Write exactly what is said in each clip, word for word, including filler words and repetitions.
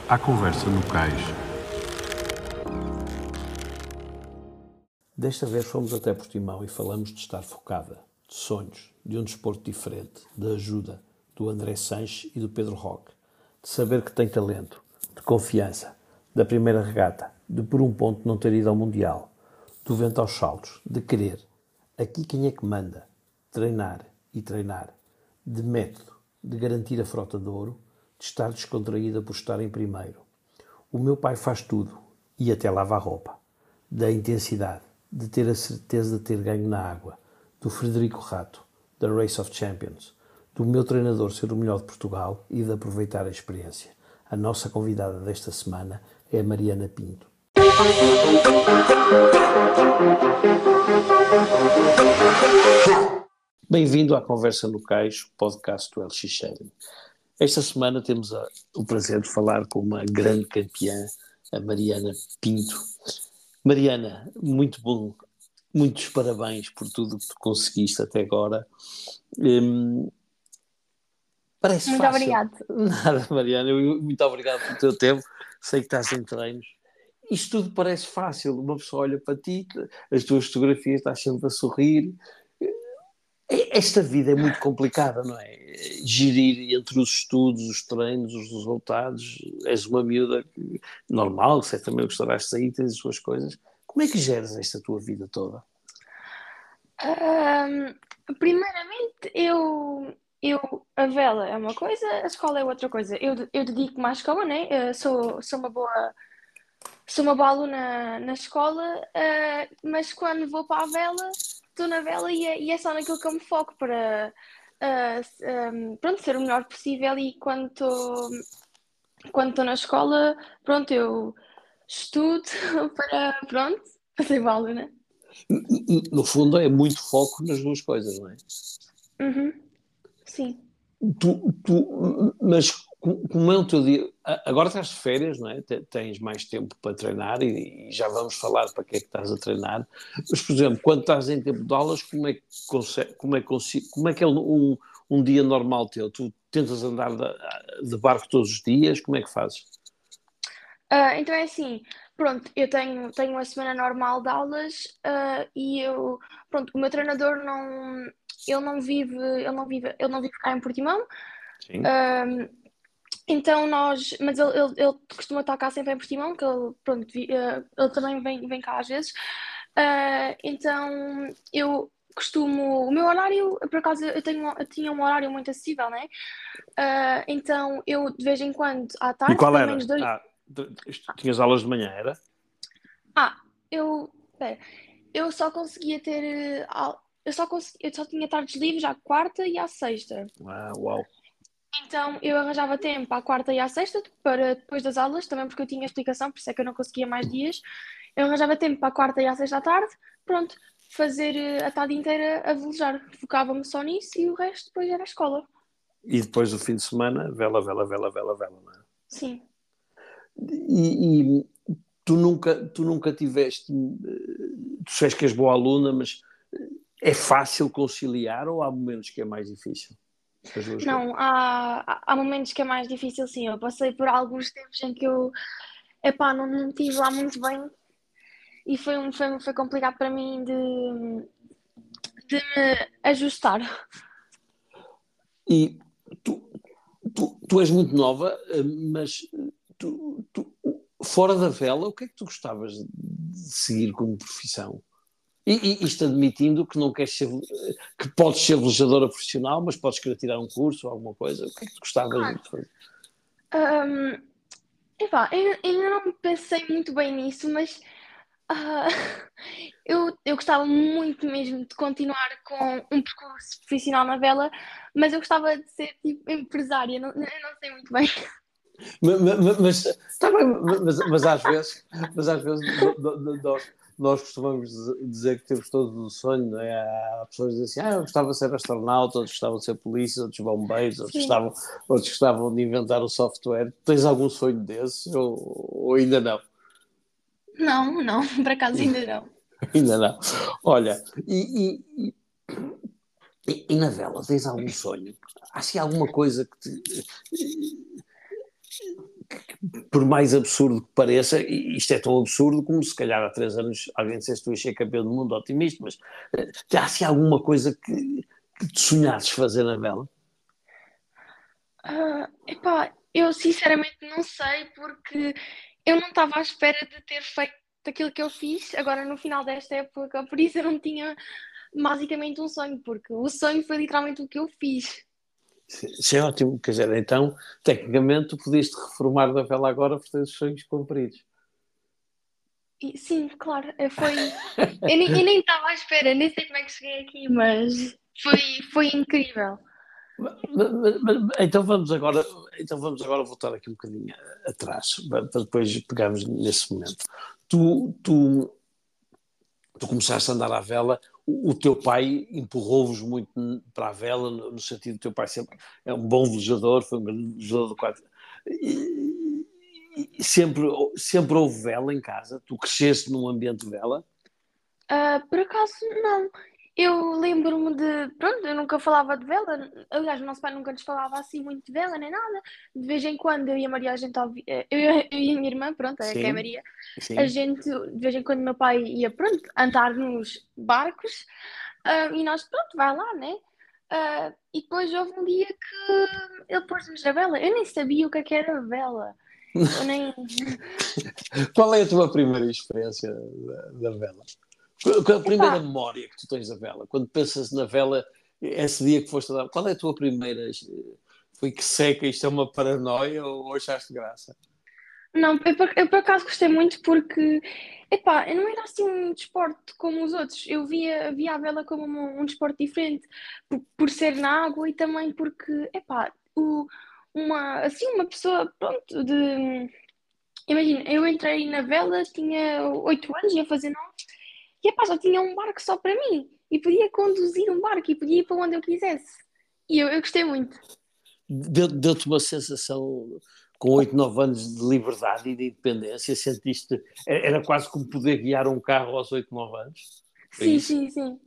À conversa no cais. Desta vez fomos até Portimão e falamos de estar focada, de sonhos, de um desporto diferente, de ajuda, do André Sanches e do Pedro Roque, de saber que tem talento, de confiança, da primeira regata, de por um ponto não ter ido ao Mundial, do vento aos saltos, de querer. Aqui quem é que manda? Treinar e treinar, de método, de garantir a frota de ouro, de estar descontraída por estar em primeiro. O meu pai faz tudo e até lava a roupa. Da intensidade, de ter a certeza de ter ganho na água, do Frederico Rato, da Race of Champions, do meu treinador ser o melhor de Portugal e de aproveitar a experiência. A nossa convidada desta semana é a Mariana Pinto. Bem-vindo à Conversa no Cais, podcast do L X Shaving. Esta semana temos a, o prazer de falar com uma grande campeã, a Mariana Pinto. Mariana, muito bom, muitos parabéns por tudo que tu conseguiste até agora. Hum, parece muito fácil. Muito obrigada. Nada, Mariana, eu, muito obrigado pelo teu tempo. Sei que estás em treinos. Isto tudo parece fácil. Uma pessoa olha para ti, as tuas fotografias, estás sempre a sorrir. Esta vida é muito complicada, não é? Gerir entre os estudos, os treinos, os resultados. És uma miúda normal, certamente gostarás de sair, tens as suas coisas. Como é que geres esta tua vida toda? Um, primeiramente, eu, eu, a vela é uma coisa, a escola é outra coisa. Eu, eu dedico-me à escola, né? Eu sou, sou uma boa, sou uma boa aluna na escola, uh, mas quando vou para a vela, estou na vela e é, e é só naquilo que eu me foco para uh, um, pronto, ser o melhor possível. E quando estou quando estou na escola, pronto, eu estudo para, pronto, para ser boa aluna. No fundo é muito foco nas duas coisas, não é? Uhum. Sim. Tu, tu, mas como é o teu dia? Agora estás de férias, não é? Tens mais tempo para treinar e, e já vamos falar para que é que estás a treinar. Mas, por exemplo, quando estás em tempo de aulas, como é que, consegue, como é que, como é, que é um, um dia normal teu? Tu tentas andar de, de barco todos os dias? Como é que fazes? Uh, então é assim, pronto, eu tenho, tenho uma semana normal de aulas uh, e eu, pronto, o meu treinador não, ele não vive, ele não vive, ele não vive cá em Portimão. Sim. Uh, então nós, mas ele, ele, ele costuma estar cá sempre em Portimão, que ele, pronto, vi, uh, ele também vem, vem cá às vezes. Uh, então eu costumo, o meu horário, por acaso eu, tenho, eu tinha um horário muito acessível, né? Uh, então eu de vez em quando à tarde, e qual pelo era? menos dois... Ah, tinhas aulas de manhã, era? Ah, eu, pera, eu só conseguia ter, uh, eu só consegui, eu só tinha tardes livres à quarta e à sexta. Ah, uau. Então eu arranjava tempo à quarta e à sexta para depois das aulas, também porque eu tinha explicação, por isso é que eu não conseguia mais dias. Eu arranjava tempo para a quarta e à sexta à tarde, pronto, fazer uh, a tarde inteira a velejar. Focava-me só nisso e o resto depois era a escola. E depois do fim de semana, vela, vela, vela, vela, vela, não é? Sim. E, e tu nunca, tu nunca tiveste, tu sabes que és boa aluna, mas é fácil conciliar ou há momentos que é mais difícil? Não, há, há momentos que é mais difícil, sim. Eu passei por alguns tempos em que eu, epá, não me estive lá muito bem e foi, um, foi, foi complicado para mim de, de me ajustar. E tu, tu, tu és muito nova, mas tu, tu, fora da vela, o que é que tu gostavas de seguir como profissão? E, e isto admitindo que não queres ser, que podes ser velejadora profissional, mas podes querer tirar um curso ou alguma coisa. O que é que tu gostavas Claro. de fazer? Um, epá, eu ainda não pensei muito bem nisso, mas uh, eu, eu gostava muito mesmo de continuar com um percurso profissional na vela, mas eu gostava de ser tipo empresária, não, eu não sei muito bem. Mas, mas, mas, tá bem, mas, mas às vezes, mas às vezes nós, nós costumamos dizer que temos todos o sonho, não é? Há pessoas que dizem assim, ah, eu gostava de ser astronauta, outros gostavam de ser polícia, outros bombeiros, outros gostavam, outros gostavam de inventar o software. Tens algum sonho desses ou, ou ainda não? Não, não, por acaso ainda não. Ainda não. Olha, e, e, e, e na vela, tens algum sonho? Há assim alguma coisa que te... por mais absurdo que pareça, e isto é tão absurdo como se calhar há três anos alguém dissesse que tu ias ser campeão do mundo otimista, mas eh, já há assim alguma coisa que, que te sonhasses fazer na vela? Ah, epá, eu sinceramente não sei porque eu não estava à espera de ter feito aquilo que eu fiz agora no final desta época, por isso eu não tinha basicamente um sonho, porque o sonho foi literalmente o que eu fiz. Isso é ótimo, quer dizer, então, tecnicamente, tu podias te reformar da vela agora por teres os sonhos cumpridos. E, sim, claro, eh, foi. Eu nem, eu nem estava à espera, nem sei como é que cheguei aqui, mas foi, foi incrível. Mas- mas- mas- Então vamos agora, então vamos agora voltar aqui um bocadinho atrás, para para depois pegarmos nesse momento. Tu, tu, tu começaste a andar à vela, o, o teu pai empurrou-vos muito para a vela, no, no sentido do teu pai sempre é um bom velejador, foi um grande velejador do quadro. E, e sempre, sempre houve vela em casa? Tu cresceste num ambiente de vela? Ah, por acaso, não. Eu lembro-me de. Pronto, eu nunca falava de vela. Aliás, o nosso pai nunca nos falava assim muito de vela nem nada. De vez em quando eu e a Maria, a gente. ouvi- eh, Eu, eu e a minha irmã, pronto, é que é a Sim, Maria. A sim. gente, de vez em quando, meu pai ia, pronto, andar nos barcos. Ah, e nós, pronto, vai lá, né? Ah, e depois houve um dia que ele pôs-nos a vela. Eu nem sabia o que é que era vela. Eu nem. Qual é a tua primeira experiência da, da vela? Qual é a Epá, primeira memória que tu tens da vela? Quando pensas na vela, esse dia que foste a dar, qual é a tua primeira? Foi que seca, isto é uma paranoia ou achaste graça? não, eu por, eu por acaso gostei muito porque, epá, eu não era assim um desporto como os outros. Eu via, via a vela como um, um desporto diferente, por, por ser na água e também porque, epá, o, uma, assim, uma pessoa, pronto, de... Imagina, eu entrei na vela, tinha oito anos, ia fazer nove, e epá, já tinha um barco só para mim. E podia conduzir um barco e podia ir para onde eu quisesse. E eu, eu gostei muito. Deu- Deu-te uma sensação, com oito nove anos, de liberdade e de independência? Sentiste, era quase como poder guiar um carro aos oito nove anos? Foi Sim, isso? sim, sim.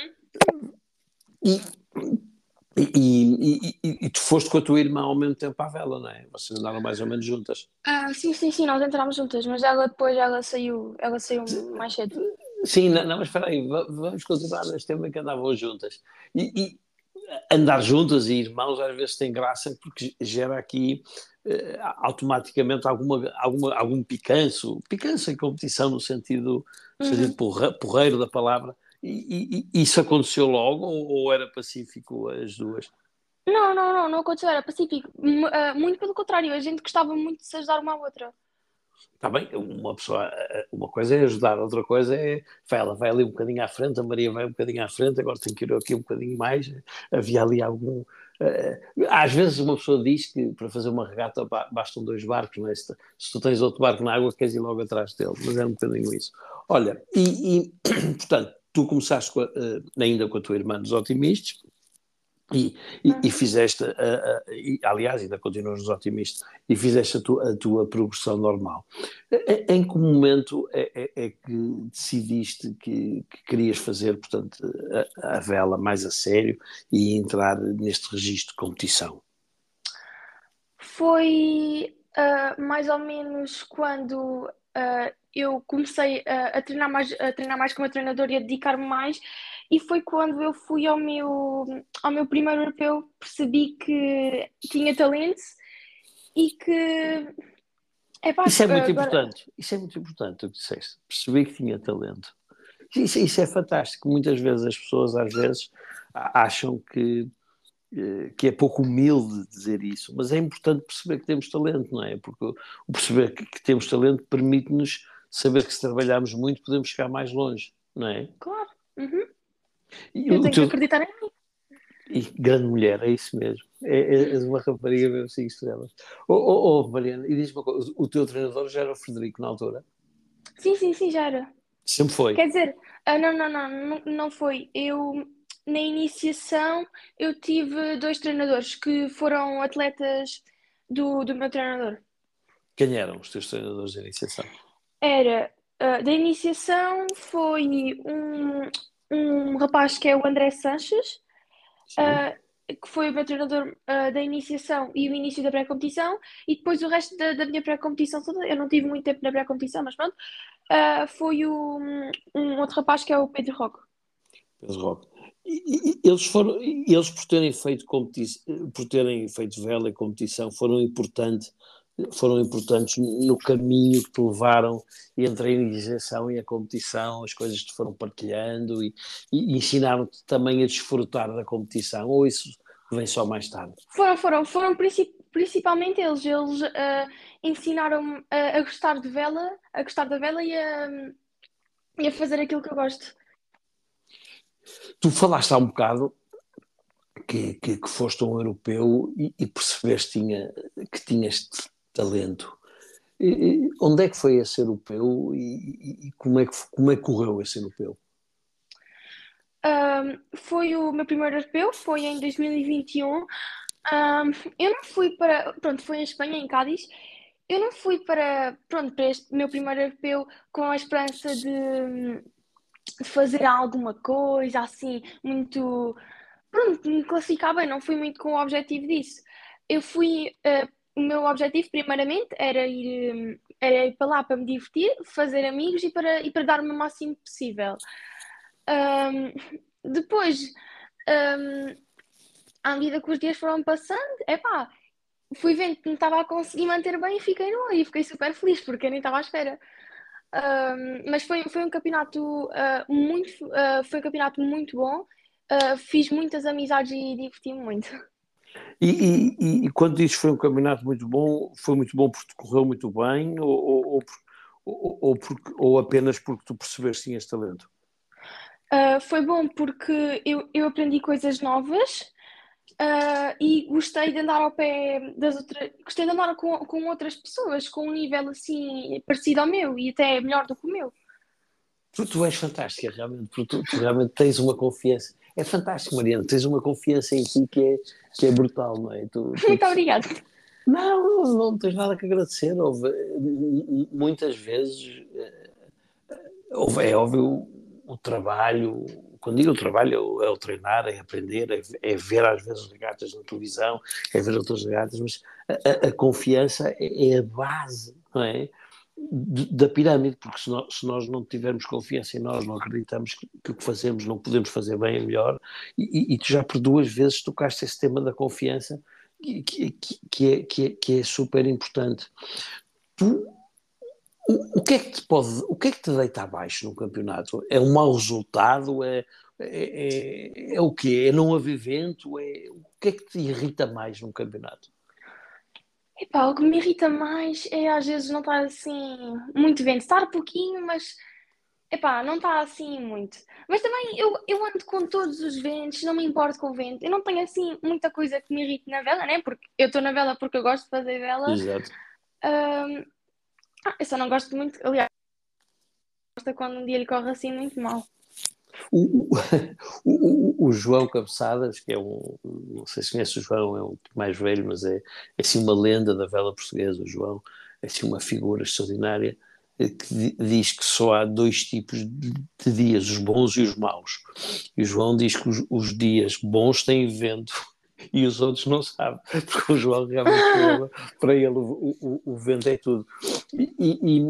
E, e, e, e, e tu foste com a tua irmã ao mesmo tempo à vela, não é? Vocês andaram mais ou menos juntas. Ah, sim, sim, sim, nós entramos juntas, mas ela depois ela saiu, ela saiu mais cedo. Sim, não, não, mas espera aí, va- vamos continuar neste tema que andavam juntas. E, e andar juntas e irmãos às vezes tem graça porque gera aqui eh, automaticamente alguma, alguma, algum picanço, picanço em competição no sentido, no sentido Uhum. porra- porreiro da palavra. E, e- e isso aconteceu logo ou, ou era pacífico as duas? Não, não, não, não aconteceu, era pacífico. M- ah, muito pelo contrário, a gente gostava muito de se ajudar uma à outra. Está bem, uma pessoa, uma coisa é ajudar, outra coisa é, vai, ela vai ali um bocadinho à frente, a Maria vai um bocadinho à frente, agora tem que ir aqui um bocadinho mais, havia ali algum... eh, às vezes uma pessoa diz que para fazer uma regata ba- bastam dois barcos, não é? Se, se tu tens outro barco na água, queres ir logo atrás dele, mas é um bocadinho isso. Olha, e, e, portanto, tu começaste com a, eh, ainda com a tua irmã dos otimistas, e, e, e Uhum. fizeste, uh, uh, e, aliás, ainda continuas nos otimistas, e fizeste a, tu, a tua progressão normal. Em, em que momento é, é, é que decidiste que, que querias fazer, portanto, a, a vela mais a sério e entrar neste registro de competição? Foi ah, mais ou menos quando ah, eu comecei a, a treinar mais, a treinar mais com o meu treinador e a dedicar-me mais, e foi quando eu fui ao meu, ao meu primeiro europeu, percebi que tinha talento e que, epá, Isso é muito agora. importante, isso é muito importante o que disseste, percebi que tinha talento. Isso, isso é fantástico, muitas vezes as pessoas às vezes a- acham que eh, que é pouco humilde dizer isso, mas é importante perceber que temos talento, não é? Porque o perceber que, que temos talento permite-nos saber que se trabalharmos muito podemos chegar mais longe, não é? Claro. Uhum. E Eu o tenho que teu, acreditar em mim. e grande mulher, é isso mesmo. É, é, és uma rapariga mesmo cinco estrelas. Ô oh, oh, Mariana, e diz-me uma coisa, o teu treinador já era o Frederico na altura? Sim, sim, sim, já era. Sempre foi. Quer dizer, ah, não, não, não, não, não foi. Eu, na iniciação, eu tive dois treinadores que foram atletas do, do meu treinador. Quem eram os teus treinadores de iniciação? Era, ah, da iniciação foi um, um rapaz que é o André Sanches, Sim. ah, que foi o meu treinador ah, da iniciação e o início da pré-competição, e depois o resto da, da minha pré-competição toda. Eu não tive muito tempo na pré-competição, mas pronto, ah, foi o, um outro rapaz que é o Pedro Roque. Pedro Roque. E, e- eles foram, eles por terem feito competição, por terem feito vela e competição, foram importantes, foram importantes no caminho que te levaram entre a iniciação e a competição, as coisas que te foram partilhando e, e ensinaram-te também a desfrutar da competição, ou isso vem só mais tarde? Foram, foram, foram princi- principalmente eles. Eles ah, ensinaram-me a, a gostar de vela, a gostar da vela e a, e a fazer aquilo que eu gosto. Tu falaste há um bocado que, que, que foste um europeu e, e percebeste tinha, que tinhas talento. E, e onde é que foi esse europeu e, e, e como, é que, como é que correu esse europeu? Um, foi o meu primeiro europeu, foi em dois mil e vinte e um. Um, eu não fui para. Pronto, foi em Espanha, em Cádiz. Eu não fui para, pronto, para este meu primeiro europeu com a esperança de, de fazer alguma coisa assim, muito. Pronto, de me classificar bem, não fui muito com o objetivo disso. Eu fui. Uh, o meu objetivo, primeiramente, era ir, um, era ir para lá para me divertir, fazer amigos e para, e para dar-me o máximo possível. Um, depois, um, à medida que os dias foram passando, epá, fui vendo que me estava a conseguir manter bem e fiquei no e fiquei super feliz porque eu nem estava à espera. Um, mas foi, foi um campeonato uh, muito, uh, foi um campeonato muito bom. Uh, fiz muitas amizades e diverti-me muito. E, e, e quando dizes que foi um campeonato muito bom, foi muito bom porque te correu muito bem ou, ou, ou, ou, ou porque, ou apenas porque tu percebeste que tinhas talento? Uh, foi bom porque eu, eu aprendi coisas novas. Uh, e gostei de andar ao pé das outras, gostei de andar com, com outras pessoas com um nível assim parecido ao meu e até melhor do que o meu. Tu, tu és fantástica, realmente, porque tu, tu realmente tens uma confiança. É fantástico, Mariana, tens uma confiança em ti que é, que é brutal, não é? Tu, tu, Muito obrigada. não, não, não tens nada que agradecer. Houve, muitas vezes, houve, é óbvio, o trabalho, quando digo o trabalho, é o, é o treinar, é aprender, é, é ver às vezes regatas na televisão, é ver outras regatas, mas a, a, a confiança é, é a base, não é? Da pirâmide, porque se nós, se nós não tivermos confiança em nós, não acreditamos que, que o que fazemos não podemos fazer bem e melhor, e, e tu já por duas vezes tocaste esse tema da confiança, que, que, que, é, que, é, que é super importante. Tu, o, o que é que te pode, o que é que te deita abaixo no campeonato? É um mau resultado? É, é, é, é o quê? É não haver vento? É, o que é que te irrita mais num campeonato? Epá, o que me irrita mais é às vezes não estar assim muito vento, estar pouquinho, mas epá, não está assim muito. Mas também eu, eu ando com todos os ventos, não me importo com o vento. Eu não tenho assim muita coisa que me irrite na vela, né? Porque eu estou na vela porque eu gosto de fazer vela. Exato. Ahm, ah, eu só não gosto muito, aliás, gosto quando um dia lhe corre assim muito mal. O, o, o, o João Cabeçadas, que é um, não sei se conhece o João, é um mais velho, mas é, é assim uma lenda da vela portuguesa. O João é assim uma figura extraordinária eh, que diz que só há dois tipos de, de dias, os bons e os maus. E o João diz que os, os dias bons têm vento e os outros não sabem, porque o João realmente, para ele, para ele o, o, o vento é tudo. E, e,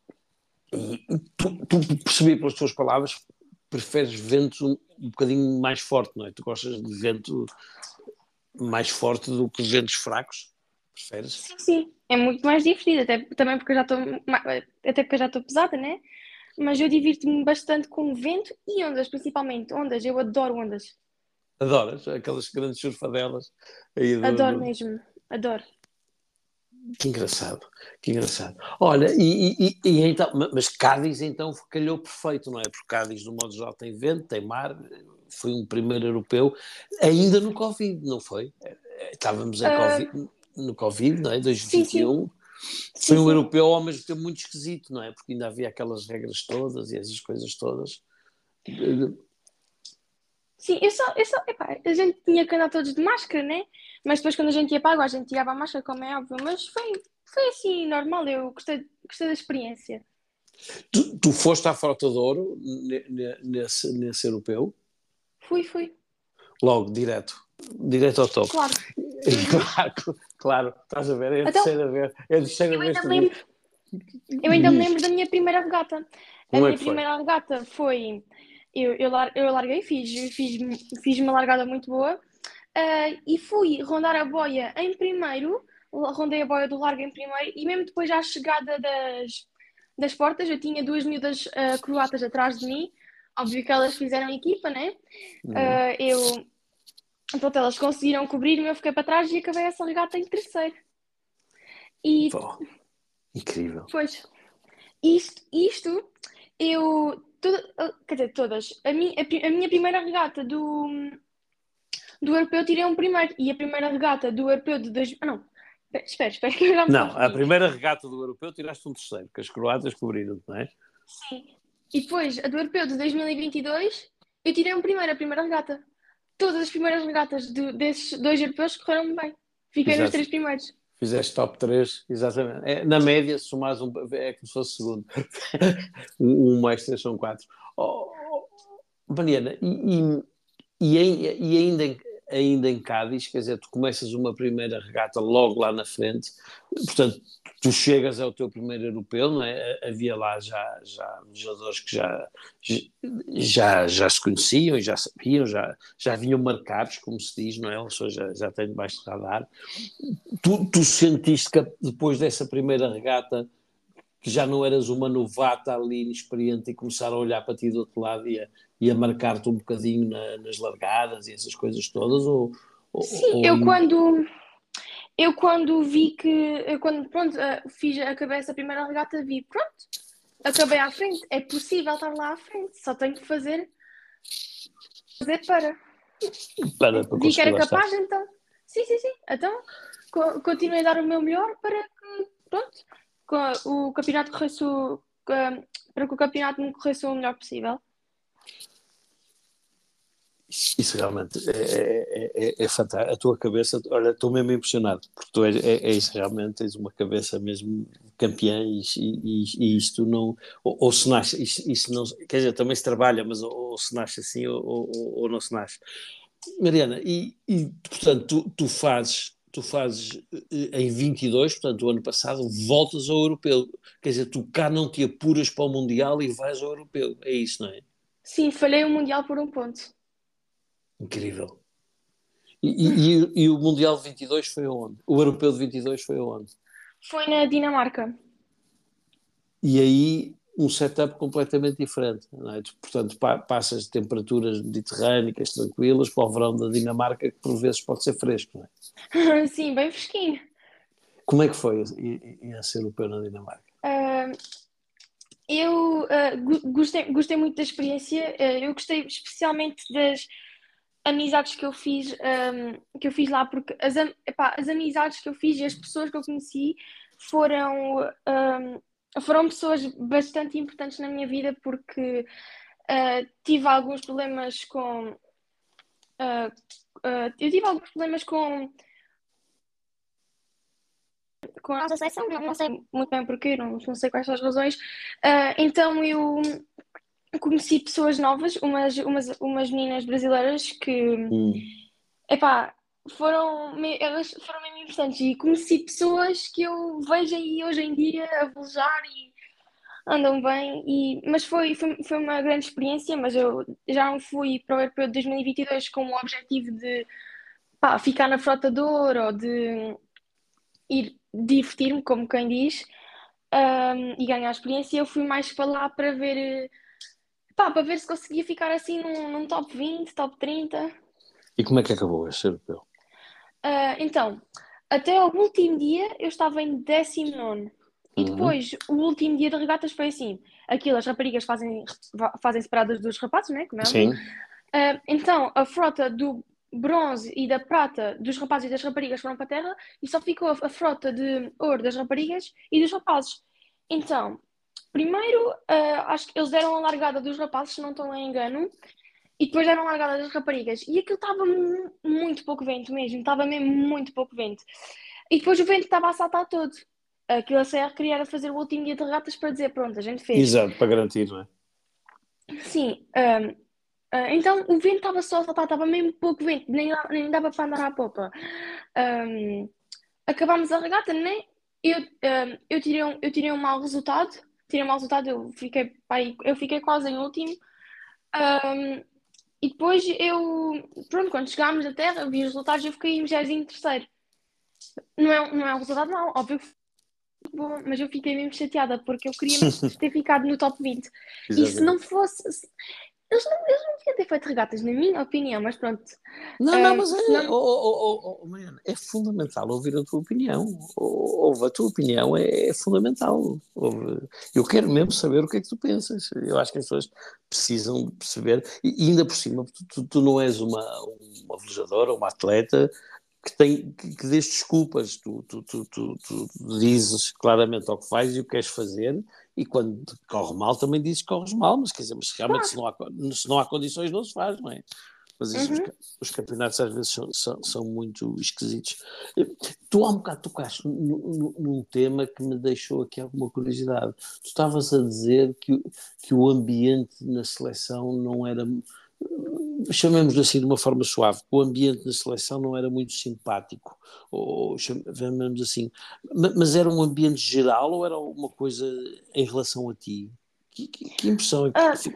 e tu, tu percebi pelas tuas palavras, preferes vento um, um bocadinho mais forte, não é? Tu gostas de vento mais forte do que ventos fracos? Preferes? Sim, sim, é muito mais divertido, até, também porque eu já estou, ma- até porque eu já estou pesada, né? Mas eu divirto-me bastante com o vento e ondas, principalmente ondas. Eu adoro ondas. Adoras aquelas grandes surfadelas aí do, Adoro do... mesmo. Adoro. Que engraçado, que engraçado. Olha, e, e, e então, mas Cádiz então calhou perfeito, não é? Porque Cádiz, no modo geral, tem vento, tem mar, foi um primeiro europeu, ainda no Covid, não foi? Estávamos em Ah, COVID, no Covid, não é? sim, sim. dois mil e vinte e um. Foi Sim, um sim. europeu ao mesmo tempo muito esquisito, não é? Porque ainda havia aquelas regras todas e essas coisas todas. Sim, eu só, eu só, epá, a gente tinha que andar todos de máscara, né? Mas depois quando a gente ia para a água, a gente tirava a máscara, como é óbvio. Mas foi, foi assim, normal. Eu gostei, gostei da experiência. Tu, tu foste à Frota de Ouro nesse, nesse europeu, Fui, fui. logo, direto. Direto ao topo. Claro. Claro, claro, estás a ver, é a Então, terceira vez, é a terceira eu vez ainda que me tu lembro, eu ainda me diz. lembro da minha primeira regata. A Como é minha que foi? primeira regata foi. Eu, eu, lar- eu larguei, fiz, fiz, fiz uma largada muito boa, ah, e fui rondar a boia em primeiro, rondei a boia do largo em primeiro, e mesmo depois à chegada das, das portas, eu tinha duas miúdas ah, croatas atrás de mim, óbvio que elas fizeram equipa, né? Uhum. Ah, eu, pronto, elas conseguiram cobrir-me, eu fiquei para trás e acabei essa regata em terceiro. E, Pô, incrível. pois, isto, isto eu, toda- quer dizer, todas, a, mi, a, pri- a minha primeira regata do, do europeu tirei um primeiro, e a primeira regata do europeu de dois. Ah, não, espera, espera, que eu já me Não, a confundi. primeira regata do europeu tiraste um terceiro, que as croatas cobriram, não é? Sim. E depois, a do europeu de dois mil e vinte e dois, eu tirei um primeiro, a primeira regata. Todas as primeiras regatas de- desses dois europeus correram bem. Fiquei nos três Fizeste, primeiros. fizeste top três, exatamente. É, na média, se somares um, é como se fosse segundo. um, um mais três são quatro. Oh, oh, Mariana, e, e, e, e ainda, em, ainda em Cádiz, quer dizer, tu começas uma primeira regata logo lá na frente, portanto, tu chegas ao teu primeiro europeu, não é? Havia lá já, já jogadores que já, já, já se conheciam, já sabiam, já, já vinham marcados, como se diz, não é? Ou seja, já, já têm debaixo de radar. Tu, tu sentiste que depois dessa primeira regata que já não eras uma novata ali inexperiente e começaram a olhar para ti do outro lado e a, e a marcar-te um bocadinho na, nas largadas e essas coisas todas, ou, ou, Sim, ou eu ainda... quando, eu quando vi que, eu quando, pronto, eh, fiz, acabei essa primeira regata, vi, pronto, acabei à frente, é possível estar lá à frente, só tenho que fazer, fazer para. para, para Vi que conseguir era lá estar. capaz, então, sim, sim, sim, então co- continuei a dar o meu melhor para que, pronto, co- o campeonato corresse, o- que- para que o campeonato me corresse o melhor possível. Isso, isso realmente é, é, é, é fantástico. A tua cabeça, olha, estou mesmo impressionado, porque tu és, é, és realmente, tens uma cabeça mesmo campeã e, e, e isto não, ou, ou se nasce, isto, isto não, quer dizer, também se trabalha, mas ou, ou se nasce assim ou, ou, ou não se nasce. Mariana, e, e portanto, tu, tu fazes, tu fazes eh, em vinte e dois, portanto, o ano passado, voltas ao europeu. Quer dizer, tu cá não te apuras para o Mundial e vais ao europeu. É isso, não é? Sim, falhei o Mundial por um ponto. Incrível. E, e, e, e o Mundial de vinte e dois foi aonde? O Europeu de vinte e dois foi aonde? Foi na Dinamarca. E aí um setup completamente diferente, não é? Portanto, pa, passas de temperaturas mediterrânicas tranquilas para o verão da Dinamarca, que por vezes pode ser fresco, não é? Sim, bem fresquinho. Como é que foi ir, ir a ser europeu na Dinamarca? Ah, eu ah, gu- gostei, gostei muito da experiência. Ah, eu gostei especialmente das amizades que eu fiz, ahm, que eu fiz lá, porque as, am- epá, as amizades que eu fiz e as pessoas que eu conheci foram, ahm, foram pessoas bastante importantes na minha vida, porque ah, tive alguns problemas com. ah, ah, eu tive alguns problemas com, com a nossa seleção, não, não sei muito bem porquê, não, não sei quais são as razões. Ah, então eu conheci pessoas novas, umas, umas, umas meninas brasileiras que, Hum. epá, foram, me- elas foram mesmo importantes e conheci pessoas que eu vejo aí hoje em dia a velejar e andam bem, e, mas foi, foi, foi uma grande experiência, mas eu já não fui para o Europeu de dois mil e vinte e dois com o objetivo de, pá, ficar na frota de ouro ou de ir divertir-me, como quem diz, ahm, e ganhar experiência. Eu fui mais para lá para ver, eh, pá, para ver se conseguia ficar assim num, num top vinte, top trinta. E como é que acabou esse europeu? Ah, então, até ao último dia eu estava em décimo nono. E Uhum. depois, o último dia de regatas foi assim: aquilo, as raparigas fazem, fazem separadas dos rapazes, né? Como é óbvio. Sim. Ah, então, a frota do bronze e da prata dos rapazes e das raparigas foram para a terra e só ficou a, a frota de ouro das raparigas e dos rapazes. Então, primeiro, ah, acho que eles deram a largada dos rapazes, se não estou em engano, e depois deram a largada das raparigas. E aquilo estava mu- muito pouco vento mesmo, estava mesmo muito pouco vento. E depois o vento estava a saltar todo. Aquilo a C R queria era fazer o último dia de regatas para dizer: pronto, a gente fez. Exato, para garantir, não é? Sim, ah, Ah, então o vento estava só a soltar, estava mesmo pouco vento, nem, dá- nem dava para andar à popa. Ahm, Acabámos a regata, né? Eu, ahm, eu tirei um, eu tirei um mau resultado, tirei um mau resultado, eu fiquei, pai, eu fiquei quase em último. Ahm, e depois eu, pronto, quando chegámos à terra, eu vi os resultados e eu fiquei em vigésimo terceiro. Não é, não é um resultado mau, óbvio que foi bom, mas eu fiquei mesmo chateada porque eu queria mesmo ter ficado no top vinte. E se não Exatamente. fosse. se- Eles não, eles não deviam ter feito regatas, na minha opinião, mas pronto. Não, não, Ahm, mas se é, oh, não. oh, oh, oh, Mariana, é fundamental ouvir a tua opinião. Oh, ouve, a tua opinião é, é fundamental. Ouve. Eu quero mesmo saber o que é que tu pensas. Eu acho que as pessoas precisam de perceber, e, e ainda por cima, tu, tu, tu não és uma, uma velejadora, uma atleta que, tem, que, que dês desculpas. Tu, tu, tu, tu, tu dizes claramente ao que fazes e o que queres fazer, e quando corre mal também dizes que corres mal, mas quer dizer, mas realmente se Claro. não há, se não há condições não se faz, não é? Mas isso, os, Uhum. os campeonatos às vezes são, são, são muito esquisitos. Tu há um bocado tocaste num, num tema que me deixou aqui alguma curiosidade. Tu estavas a dizer que, que o ambiente na seleção não era, chamemos assim de uma forma suave, o ambiente na seleção não era muito simpático, ou chamemos assim, mas era um ambiente geral ou era uma coisa em relação a ti? Que, que, que impressão é que Ah,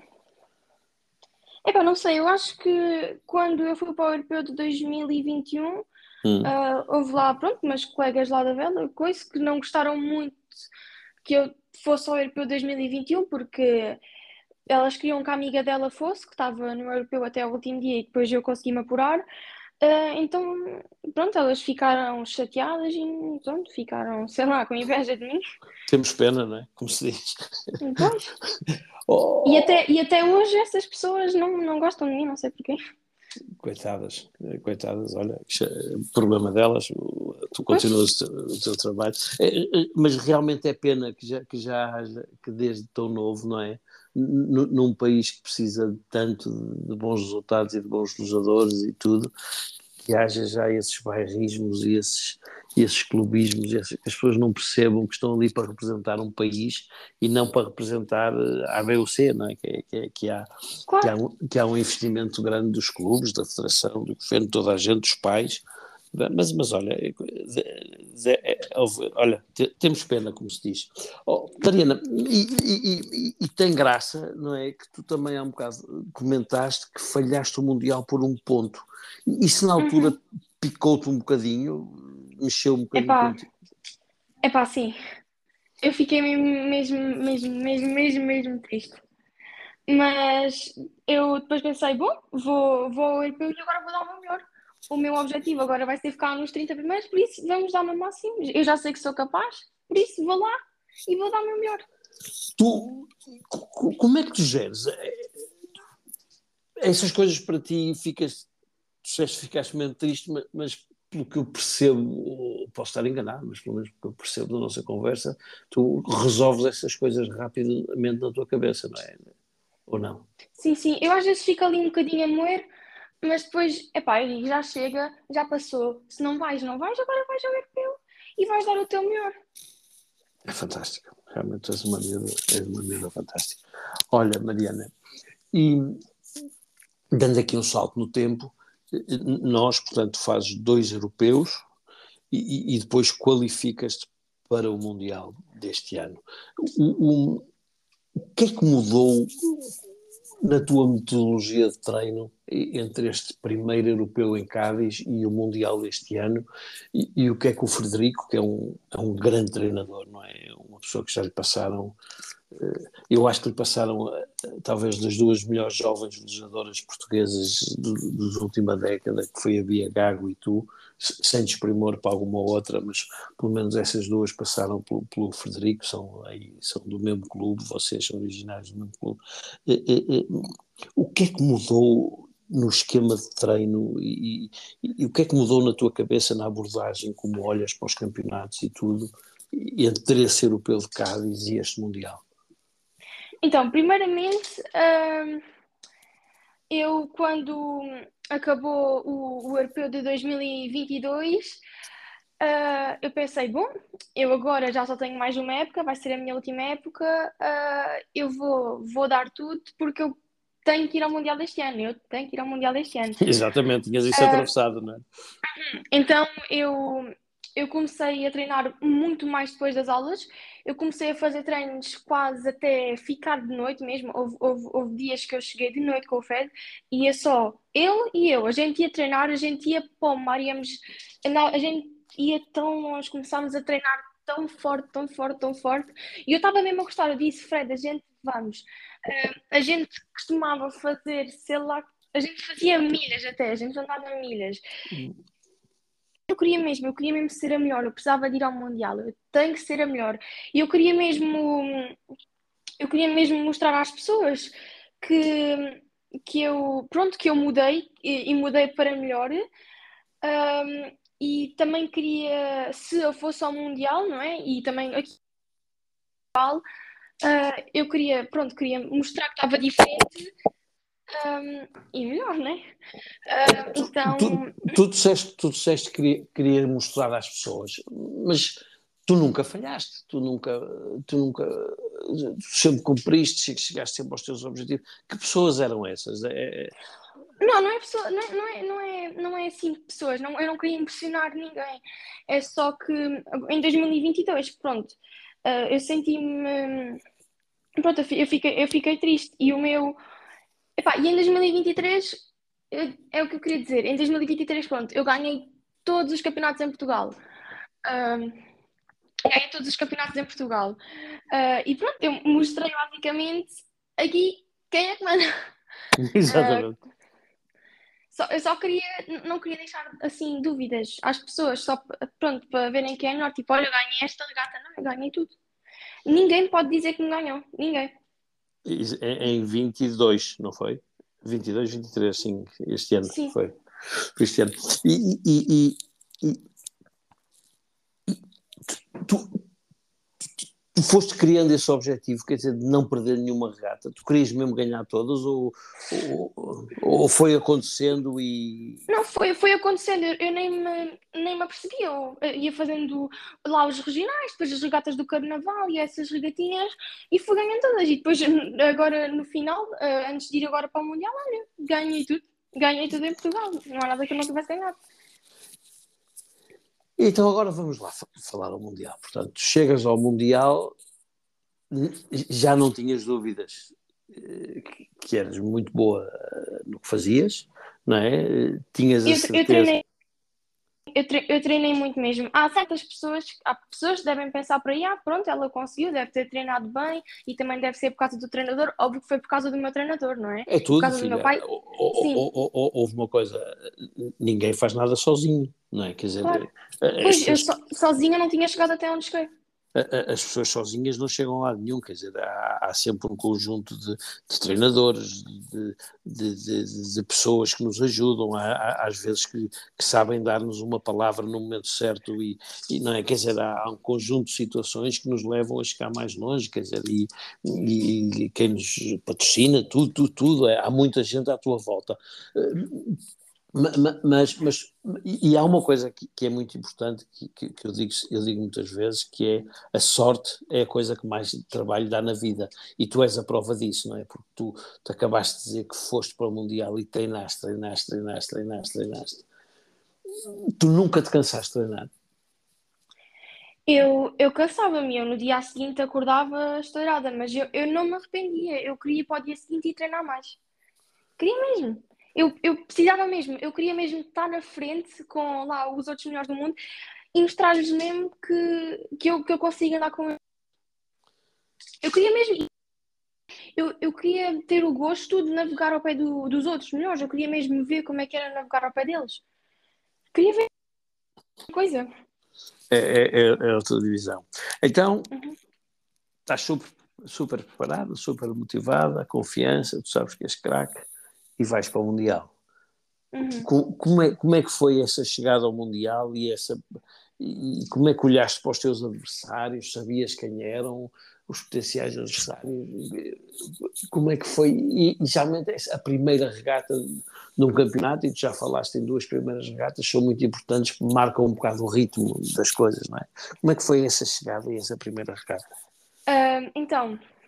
epá, não sei, eu acho que quando eu fui para o Europeu de dois mil e vinte e um, hum. ah, houve lá, pronto, umas colegas lá da vela, coisa, que não gostaram muito que eu fosse ao Europeu dois mil e vinte e um, porque elas queriam que a amiga dela fosse, que estava no Europeu até o último dia e depois eu consegui-me apurar. Ah, então, pronto, elas ficaram chateadas e pronto, ficaram, sei lá, com inveja de mim. Temos pena, não é? Como se diz. E Pois. E Oh, até, e até hoje essas pessoas não, não gostam de mim, não sei porquê. coitadas, coitadas, olha, isto é problema delas, tu Pois. continuas o teu, o teu trabalho. É, é, mas realmente é pena que já, que já haja, que desde tão novo, não é? N- Num país que precisa de tanto de bons resultados e de bons jogadores e tudo, que haja já esses bairrismos e esses, esses clubismos, esses, que as pessoas não percebam que estão ali para representar um país e não para representar eh, A, B ou C, não é? Que, é- que, é- que há, que, há Claro. um, que há um investimento grande dos clubes, da federação, do governo, toda a gente, dos pais. Mas, mas olha, é- é- é- olha, te- temos pena, como se diz. Oh, Mariana, e, e- e- e tem graça, não é? Que tu também há um bocado comentaste que falhaste o Mundial por um ponto. Isso na altura Uhum. picou-te um bocadinho, mexeu um bocadinho Epá, contigo. epá, sim. Eu fiquei mesmo, mesmo, mesmo, mesmo, mesmo, mesmo triste. Mas eu depois pensei, bom, vou, vou ao europeu e agora vou dar o meu melhor. O meu objetivo agora vai ser ficar nos trinta primeiros, por isso vamos dar o meu máximo. Eu já sei que sou capaz, por isso vou lá e vou dar o meu melhor. Tu, co- como é que tu geres? Essas coisas para ti ficas, tu disseste que ficaste mesmo triste, mas, mas pelo que eu percebo, posso estar enganado, mas pelo menos pelo que eu percebo da nossa conversa, tu resolves essas coisas rapidamente na tua cabeça, não é? Ou não? Sim, sim, eu às vezes fico ali um bocadinho a moer, mas depois, epá, eu digo, já chega, já passou. Se não vais, não vais, agora vais ao europeu e vais dar o teu melhor. É fantástico. Realmente és uma miúda, és uma miúda fantástica. Olha, Mariana, e dando aqui um salto no tempo, nós, portanto, fazes dois europeus e, e depois qualificas-te para o Mundial deste ano. O, o, o que é que mudou na tua metodologia de treino entre este primeiro europeu em Cádiz e o Mundial deste ano? E, e o que é que o Frederico, que é um, é um grande treinador, não é? Uma pessoa que já lhe passaram, eu acho que lhe passaram talvez das duas melhores jovens velejadoras portuguesas da última década, que foi a Bia Gago e tu, sem desprimor para alguma outra, mas pelo menos essas duas passaram pelo, pelo Frederico, são, aí, são do mesmo clube, vocês são originários do mesmo clube. O que é que mudou no esquema de treino e, e, e o que é que mudou na tua cabeça, na abordagem, como olhas para os campeonatos e tudo, entre esse europeu de Cádiz e este Mundial? Então, primeiramente, hum, eu quando acabou o, o europeu de dois mil e vinte e dois, ah, eu pensei, bom, eu agora já só tenho mais uma época, vai ser a minha última época, ah, eu vou, vou dar tudo porque eu tenho que ir ao Mundial deste ano, eu tenho que ir ao Mundial deste ano. Exatamente, tinhas isso uh, atravessado, não é? Então eu, eu comecei a treinar muito mais depois das aulas, eu comecei a fazer treinos quase até ficar de noite mesmo, houve, houve, houve dias que eu cheguei de noite com o Fred, e ia só ele e eu, a gente ia treinar, a gente ia para o mar, íamos, a gente ia tão longe, começámos a treinar tão forte, tão forte, tão forte, e eu estava mesmo a gostar, eu disse, Fred, a gente vamos, uh, a gente costumava fazer, sei lá, a gente fazia milhas até, a gente andava milhas. Eu queria mesmo, eu queria mesmo ser a melhor, eu precisava de ir ao Mundial, eu tenho que ser a melhor. E eu queria mesmo, eu queria mesmo mostrar às pessoas que, que eu, pronto, que eu mudei e, e mudei para melhor. Um, e também queria, se eu fosse ao Mundial, não é? E também aqui uh, eu queria, pronto, queria mostrar que estava diferente. Um, e melhor, não é? Uh, então... Tu, tu, disseste, tu disseste que queria, queria mostrar às pessoas, mas tu nunca falhaste, tu nunca, tu nunca tu sempre cumpriste, chegaste sempre aos teus objetivos. Que pessoas eram essas? É... Não, não é, pessoa, não, é, não, é, não, é, não é assim de pessoas, não, eu não queria impressionar ninguém, é só que em dois mil e vinte e dois, pronto, uh, eu senti-me, pronto, eu fiquei, eu fiquei triste e o meu... Epá, e em dois mil e vinte e três, eu, é o que eu queria dizer, em dois mil e vinte e três, pronto, eu ganhei todos os campeonatos em Portugal. Um, ganhei todos os campeonatos em Portugal. Uh, e pronto, eu mostrei basicamente aqui quem é que manda. Exatamente. Uh, só, eu só queria, não queria deixar assim dúvidas às pessoas, só pronto, para verem quem é melhor. Tipo, olha, eu ganhei esta regata, não, eu ganhei tudo. Ninguém pode dizer que me ganhou, ninguém. Em vinte e dois, não foi? vinte e dois, vinte e três, sim, este ano sim. foi. Este ano. E, e, e, e, e tu, tu foste criando esse objetivo, quer dizer, de não perder nenhuma regata? Tu querias mesmo ganhar todas ou, ou, ou foi acontecendo e... Não, foi, foi acontecendo, eu nem me, nem me apercebi, eu ia fazendo lá os regionais, depois as regatas do Carnaval e essas regatinhas, e fui ganhando todas, e depois agora no final, antes de ir agora para o Mundial, olha, ganhei tudo, ganhei tudo em Portugal, não há nada que eu não tivesse ganhado. Então agora vamos lá falar ao Mundial, portanto, chegas ao Mundial, já não tinhas dúvidas que, que eras muito boa no que fazias, não é? Tinhas a eu, certeza... Eu treinei, eu, tre eu treinei muito mesmo. Há certas pessoas, há pessoas que devem pensar por aí, ah, pronto, ela conseguiu, deve ter treinado bem e também deve ser por causa do treinador. Óbvio que foi por causa do meu treinador, não é? É Por tudo, causa do filha. meu pai. Sim. Houve uma coisa, ninguém faz nada sozinho, não é? Quer dizer, Claro. as Pois, eu pessoas, so, sozinha não tinha chegado até onde cheguei. as pessoas sozinhas não chegam a lado nenhum, quer dizer, há, há sempre um conjunto de, de treinadores, de, de, de, de pessoas que nos ajudam, há, há, às vezes que, que sabem dar-nos uma palavra no momento certo e, e não é? Quer dizer, há, há um conjunto de situações que nos levam a chegar mais longe, quer dizer, e, e, e quem nos patrocina, tudo, tudo, tudo, é, há muita gente à tua volta. Mas, mas e há uma coisa que, que é muito importante que, que, que eu, digo, eu digo muitas vezes, que é a sorte é a coisa que mais trabalho dá na vida, e tu és a prova disso, não é? Porque tu, tu acabaste de dizer que foste para o Mundial e treinaste, treinaste, treinaste, treinaste, treinaste. Tu nunca te cansaste de treinar? Eu, eu cansava-me, eu no dia seguinte acordava estourada, mas eu, eu não me arrependia, eu queria ir para o dia seguinte e treinar mais. Queria mesmo. Eu, eu precisava mesmo, eu queria mesmo estar na frente com lá os outros melhores do mundo e mostrar-lhes mesmo que, que, eu, que eu consigo andar com eles. Eu queria mesmo, eu, eu queria ter o gosto de navegar ao pé do, dos outros melhores, eu queria mesmo ver como é que era navegar ao pé deles. Queria ver coisa. É, é, é outra divisão. Então, Uhum. estás super, super preparada, super motivada, confiança, tu sabes que és craque e vais para o Mundial. Uhum. Como, como, é, como é que foi essa chegada ao Mundial e, essa, e como é que olhaste para os teus adversários? Sabias quem eram os potenciais adversários? Como é que foi? E, e geralmente a primeira regata de um campeonato, e tu já falaste em duas primeiras regatas, são muito importantes, marcam um bocado o ritmo das coisas, não é? Como é que foi essa chegada e essa primeira regata? Uh, então,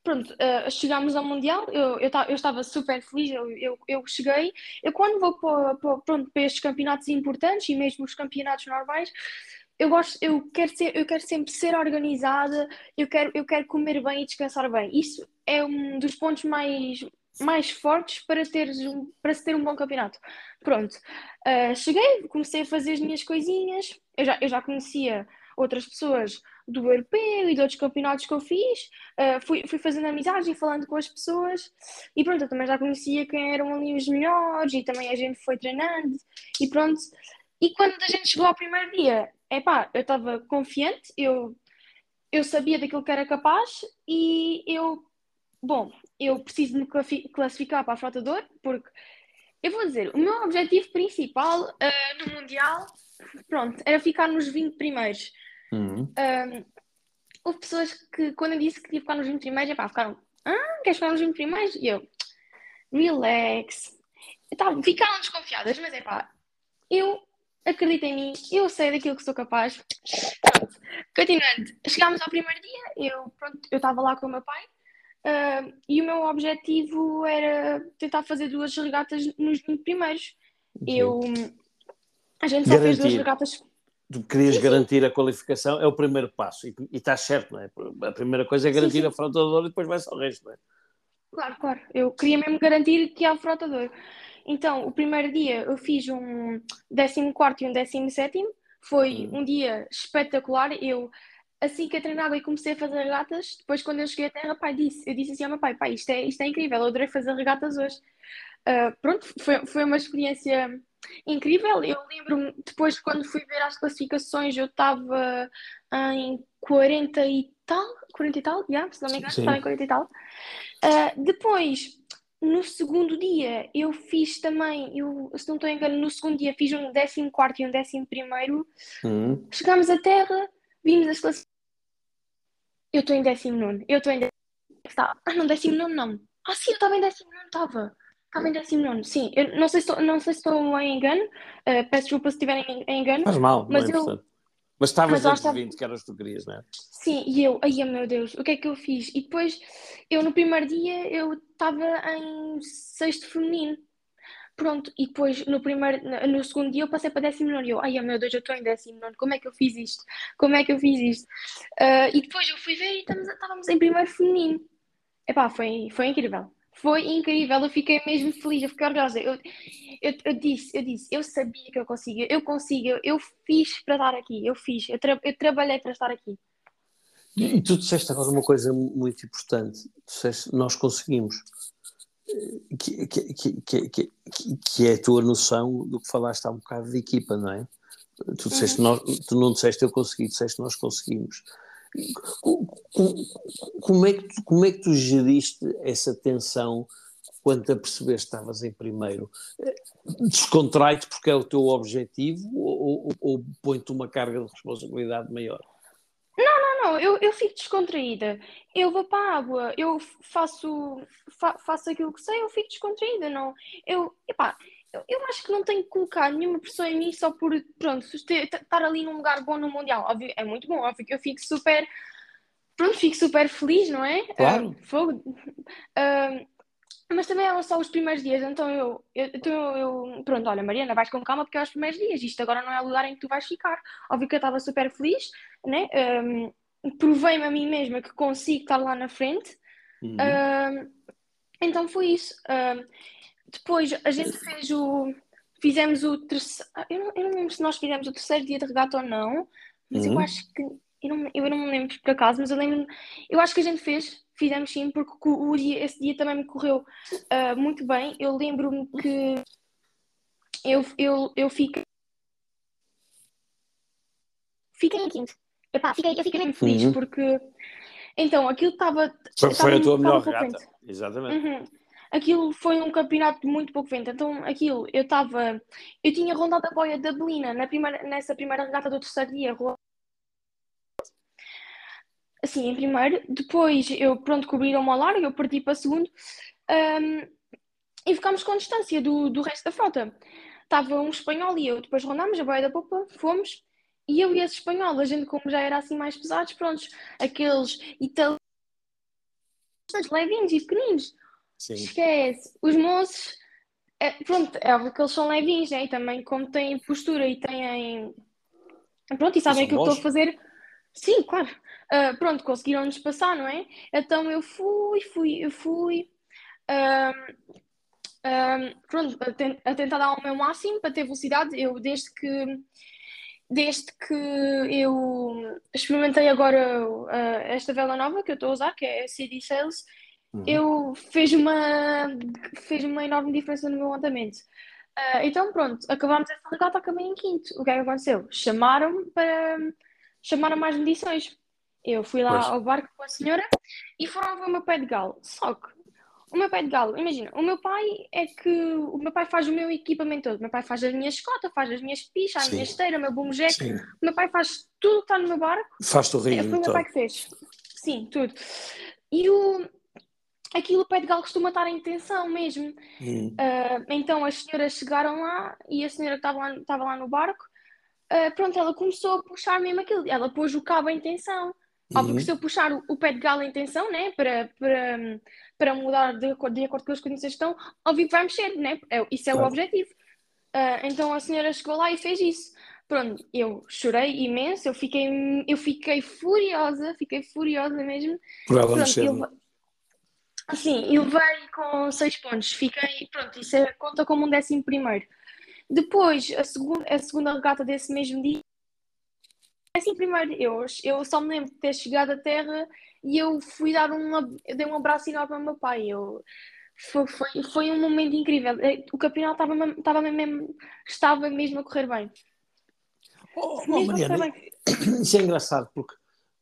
pronto, uh, chegámos ao Mundial, eu, eu, ta- eu estava super feliz, eu, eu, eu cheguei, eu quando vou para, para, pronto, para estes campeonatos importantes e mesmo os campeonatos normais, eu gosto, eu quero ser, eu quero sempre ser organizada, eu quero, eu quero comer bem e descansar bem. Isso é um dos pontos mais, mais fortes para teres um, para se ter um bom campeonato. Pronto, uh, cheguei, comecei a fazer as minhas coisinhas, eu já, eu já conhecia outras pessoas do europeu e de outros campeonatos que eu fiz. Uh, fui, fui fazendo amizades e falando com as pessoas e pronto, eu também já conhecia quem eram ali os melhores e também a gente foi treinando e pronto. E quando a gente chegou ao primeiro dia, epá, eu estava confiante, eu, eu sabia daquilo que era capaz e eu, bom, eu preciso me clafi- classificar para a Frota de Ouro porque, eu vou dizer, o meu objetivo principal uh, no Mundial, pronto, era ficar nos vinte primeiros. Uhum. Um, houve pessoas que, quando eu disse que ia ficar nos vinte primeiros, epá, ficaram, ah, queres ficar nos vinte primeiros? E eu, relax. Tá, ficaram desconfiadas, mas epá, eu acredito em mim, eu sei daquilo que sou capaz. Pronto, continuando, chegámos ao primeiro dia, eu, pronto, eu estava lá com o meu pai, ah, e o meu objetivo era tentar fazer duas regatas nos vinte primeiros. Sim. Eu, a gente só fez duas Garantir. regatas. Tu querias Sim, sim, garantir a qualificação, é o primeiro passo. E, e estás certo, não é? A primeira coisa é sim, garantir a sim. frota de ouro e depois vai-se ao resto, não é? Claro, claro. Eu queria mesmo garantir que há frota de ouro. Então, o primeiro dia eu fiz um décimo quarto e um décimo sétimo. Foi Uhum. um dia espetacular. Eu, assim que eu treinava e comecei a fazer regatas, depois quando eu cheguei à terra, pai, disse, eu disse assim ao meu pai, pai, isto é, isto é incrível, eu adorei fazer regatas hoje. Uh, pronto, foi, foi uma experiência incrível. Eu lembro-me, depois, quando fui ver as classificações, eu estava em quarenta e tal, quarenta e tal, yeah, se não me engano, estava Sim. em quarenta e tal. Uh, depois, no segundo dia, eu fiz também, eu, se não estou engano, no segundo dia fiz um décimo quarto e um décimo primeiro. Uhum. Chegámos à Terra, vimos as classificações. Eu estou em décimo nono, eu estou em décimo. Ah, não, décimo nono não. Ah, sim, eu estava em décimo nono, estava. Estava em décimo nono, sim. Eu não sei se estou, não sei se estou em engano, uh, peço desculpa se estiver em, em engano, Faz mal, não é mas eu, importante. Mas estavas mas lá dentro dos estava. vinte, que eram os que tu querias, não é? Sim, e eu, ai meu Deus, o que é que eu fiz? E depois, eu no primeiro dia, eu estava em sexto feminino. Pronto, e depois no primeiro, no segundo dia eu passei para décimo nono e eu, ai meu Deus, eu estou em décimo nono, como é que eu fiz isto? Como é que eu fiz isto? Ah, e depois eu fui ver e estamos- estávamos em primeiro feminino. Epá, foi, foi incrível. Foi incrível, eu fiquei mesmo feliz, eu fiquei orgulhosa. Eu, eu, eu disse, eu disse, eu sabia que eu conseguia, eu consigo, eu, eu fiz para estar aqui, eu fiz, eu, tra- eu trabalhei para estar aqui. E, e tu disseste agora uma coisa muito importante. Tu disseste, nós conseguimos. Que, que, que, que, que, que é a tua noção do que falaste há um bocado de equipa, não é? Tu, disseste, Uhum. nós, tu não disseste eu consegui, disseste nós conseguimos. Como é, que tu, como é que tu geriste essa tensão quando te apercebeste que estavas em primeiro? Descontrai-te porque é o teu objetivo ou, ou, ou põe-te uma carga de responsabilidade maior? Não, não, eu, eu fico descontraída. Eu vou para a água, eu faço, fa- faço aquilo que sei, eu fico descontraída. Não, eu, epá, eu, eu acho que não tenho que colocar nenhuma pressão em mim só por, pronto, estar ali num lugar bom no Mundial. Óbvio, é muito bom, óbvio que eu fico super, pronto, fico super feliz, não é? Ah, Claro. fogo. Ah, mas também eram só os primeiros dias, então eu, eu, então eu, pronto, olha, Mariana, vais com calma porque é os primeiros dias, isto agora não é o lugar em que tu vais ficar. Óbvio que eu estava super feliz, né? Um, provei-me a mim mesma que consigo estar lá na frente, Uhum. um, então foi isso. Um, depois a gente fez o, fizemos o terceiro, eu não, eu não lembro se nós fizemos o terceiro dia de regata ou não, mas eu Uhum. acho que, eu não, eu não me lembro por acaso, mas eu lembro, eu acho que a gente fez, fizemos sim, porque o, o dia, esse dia também me correu uh, muito bem. Eu lembro-me que eu, eu, eu fiquei, fiquei em quinto. Epá, fiquei, eu fiquei mesmo feliz Uhum. porque então aquilo estava Foi, foi estava a tua estava melhor pouco regata, vento. exatamente. Uhum. Aquilo foi um campeonato de muito pouco vento. Então, aquilo, eu estava. Eu tinha rondado a boia da Belina na primeira, nessa primeira regata do terceiro dia, assim, em primeiro. Depois, eu, pronto, cobriram-me ao largo, eu parti para segundo. Um, e ficámos com distância do, do resto da frota. Estava um espanhol e eu. Depois rondámos a boia da popa, fomos. E eu e esse espanhol, a gente, como já era assim mais pesados, prontos, aqueles italianos Mas levinhos e pequeninos. Sim. Esquece. Os moços, é, pronto, é óbvio que eles são levinhos, né? E também como têm postura e têm, pronto, e E sabem são aquilo que estou a bons? fazer. Sim, claro. Ah, pronto, conseguiram-nos passar, não é? Então eu fui, fui, eu fui. ah, ah, pronto, a, ten- a tentar dar o meu máximo para ter velocidade. Eu, desde que, desde que eu experimentei agora ah, esta vela nova que eu estou a usar, que é a C D Sales, Uhum. eu fez uma, fez uma enorme diferença no meu andamento. Ah, então, pronto, acabámos essa regata, acabei em quinto. O que é que aconteceu? Chamaram-me para chamaram mais medições. Eu fui lá Pois. ao barco com a senhora e foram ver o meu pé de galo. Só que o meu pé de galo, imagina, o meu pai é que o meu pai faz o meu equipamento todo. O meu pai faz as minhas escotas, faz as minhas pichas, a minha Sim, esteira, o meu boom jack. sim. O meu pai faz tudo que está no meu barco. Faz-te o É, rigging foi o meu pai todo. que fez. Sim, tudo. E o, aquilo, o pé de galo costuma estar em tensão mesmo. Hum. Ah, então as senhoras chegaram lá e a senhora que estava lá, estava lá no barco, ah, pronto, ela começou a puxar mesmo aquilo. Ela pôs o cabo em tensão. Óbvio que se Uhum. eu puxar o, o pé de galo em tensão, né, para, para, para mudar de, acordo- de acordo com as condições que estão, óbvio que vai mexer, né? É, isso é o Claro. objetivo. Ah, então a senhora chegou lá e fez isso. Pronto, eu chorei imenso, eu fiquei, eu fiquei furiosa, fiquei furiosa mesmo. Por ela Pronto, mexer. eu, assim, eu levei com seis pontos, fiquei, pronto, isso é, conta como um décimo primeiro. Depois, a segunda, a segunda regata desse mesmo dia, décimo primeiro, eu, eu só me lembro de ter chegado à terra e eu fui dar um, ab- eu dei um abraço enorme ao meu pai. Eu, foi, foi, foi um momento incrível. Eh, O campeonato estava, mesmo- estava mesmo, estava mesmo a correr bem. Oh, oh, Mesmo a correr Mariana, bem. isso é engraçado porque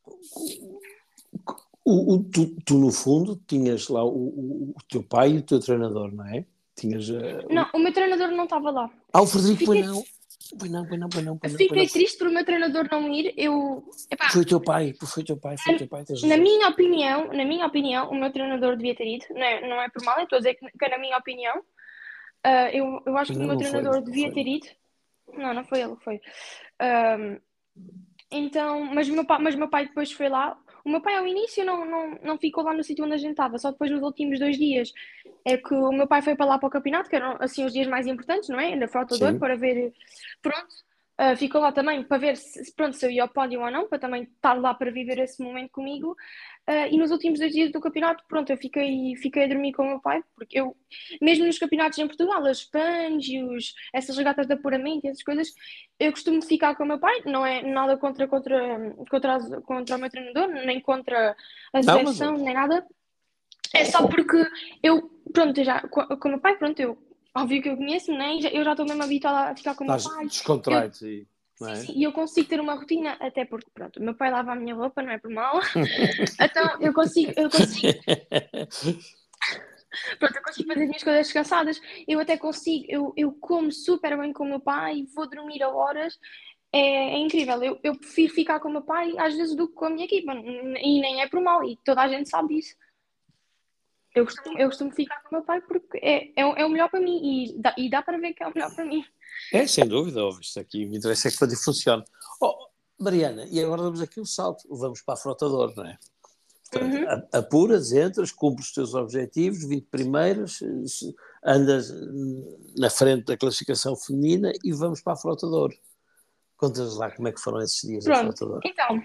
o, o- tu, tu, no fundo, tinhas lá o, o, o teu pai e o teu treinador, não é? Tinhas. Uh, o... Não, o meu treinador não estava lá. Ah, o Frederico, pois Fiquei, não. Pois não, pois não, pois não, pois não, pois não. fiquei triste por o meu treinador não ir. Eu, epá, Foi o teu pai, foi o teu pai, foi o teu pai, tens Na razão. minha opinião, na minha opinião, o meu treinador devia ter ido. Não é, não é por mal, eu estou a dizer que, que é na minha opinião. Ah, eu, eu acho Pois que o não, meu não foi, treinador não devia foi. ter ido. Não, não foi ele, foi. Ahm, então, mas o meu pai, mas o meu pai depois foi lá. O meu pai ao início não, não, não ficou lá no sítio onde a gente estava, só depois nos últimos dois dias. É que o meu pai foi para lá para o campeonato, que eram assim os dias mais importantes, não é? Na Frota de Ouro, Sim. para ver. Pronto. Ah, ficou lá também para ver se, pronto, se eu ia ao pódio ou não, para também estar lá para viver esse momento comigo. Ah, e nos últimos dois dias do campeonato, pronto, eu fiquei, fiquei a dormir com o meu pai, porque eu, mesmo nos campeonatos em Portugal, as pans e os, essas regatas de apuramento e essas coisas, eu costumo ficar com o meu pai, não é nada contra, contra, contra, as- contra o meu treinador, nem contra a Não, mas direção, nem nada. É só porque eu, pronto, eu já, com, com o meu pai, pronto, eu, óbvio que eu conheço, né? e já- Eu já estou mesmo habituada a ficar com o meu estás pai. Eu, descontraído aí, não sim, é? sim, e eu consigo ter uma rotina, até porque, pronto, o meu pai lava a minha roupa, não é por mal. Então, eu consigo, eu consigo, pronto, eu consigo fazer as minhas coisas descansadas. Eu até consigo, eu, eu como super bem com o meu pai, vou dormir a horas. É, é incrível. Eu, eu prefiro ficar com o meu pai às vezes do que com a minha equipa. E nem é por mal, e toda a gente sabe disso. Eu costumo, eu costumo ficar com o meu pai porque é, é, o- é o melhor para mim e dá, e dá para ver que é o melhor para mim. É, sem dúvida, óbvio. Isto aqui me interessa é que para ti funcione. Oh, Mariana, e agora damos aqui um salto. Vamos para a frotador, não é? Portanto, Uhum. a- apuras, entras, cumpres os teus objetivos, vinte primeiras, se- andas na frente da classificação feminina e vamos para a frotador. Contas lá como é que foram esses dias da Pronto, frotador. então,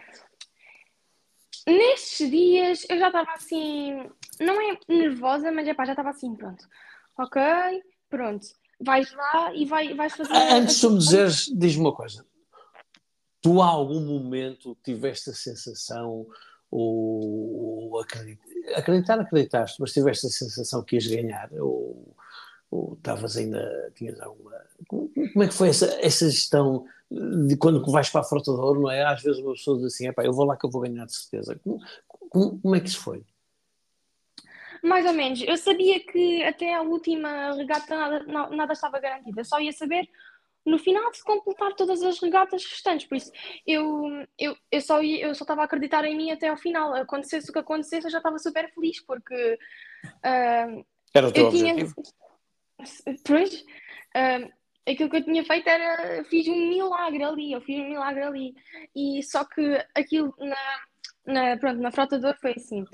nestes dias eu já estava assim, não é nervosa, mas é pá, já estava assim, pronto. Ok, pronto. Vais lá e vai, vais fazer a, Antes a de tu tua. me dizeres, diz-me uma coisa. Tu há algum momento tiveste a sensação, ou acredit... acreditar, acreditaste, mas tiveste a sensação que ias ganhar, ou, ou estavas ainda, tinhas alguma... Como, como é que foi essa, essa gestão de quando vais para a frotador, não é? Às vezes uma pessoa diz assim, epá, eu vou lá que eu vou ganhar de certeza. Como, como, como é que isso foi? Mais ou menos. Eu sabia que até a última regata nada, na- nada estava garantido. Eu só ia saber no final de completar todas as regatas restantes. Por isso, eu, eu, eu só ia, eu só estava a acreditar em mim até ao final. Acontecesse o que acontecesse, eu já estava super feliz, porque ah, Era o teu eu tinha. objetivo? Pois, ah, aquilo que eu tinha feito era. Fiz um milagre ali, eu fiz um milagre ali. E só que aquilo. na, pronto, na Frota de Ouro foi assim.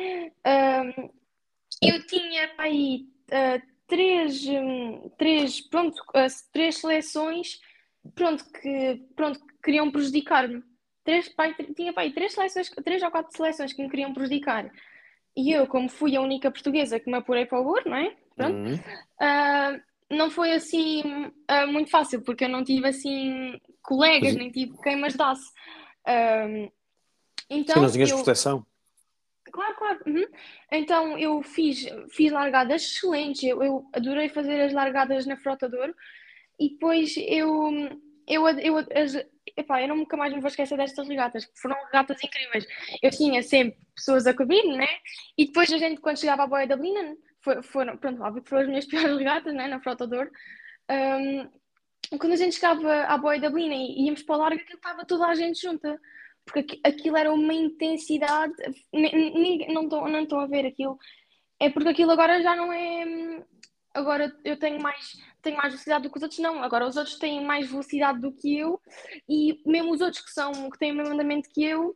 Ahm, eu tinha pá, aí ah, três, hum, três, pronto, ah, três seleções pronto, que, pronto, que queriam prejudicar-me. Três, pá, aí, tinha pá, aí três seleções, três ou quatro seleções que me queriam prejudicar. E eu, como fui a única portuguesa que me apurei para o Ouro, não é? Pronto. Uhum. Ah, não foi assim ah, muito fácil, porque eu não tive assim colegas, Pois- nem tive quem me ajudasse. Ah, Sim, não então tinhas eu, proteção. claro, claro, uhum. Então eu fiz, fiz largadas excelentes, eu, eu adorei fazer as largadas na Frota de Ouro e depois eu, eu, eu, as, epá, eu nunca mais me vou esquecer destas regatas, que foram regatas incríveis. Eu tinha sempre pessoas a cobrir, né? E depois a gente, quando chegava à Boia da Dublina, foi, foram, pronto, óbvio que foram as minhas piores regatas, né? Na Frota de Ouro. Quando a gente chegava à Boia da Dublina e íamos para o largo, aquilo estava toda a gente junta. Porque aqui- aquilo era uma intensidade. Ni- Ninguém, não estou não estou a ver aquilo. É porque aquilo agora já não é. hum, Agora eu tenho mais, tenho mais velocidade do que os outros, não. Agora os outros têm mais velocidade do que eu e mesmo os outros que são, que têm o mesmo andamento que eu,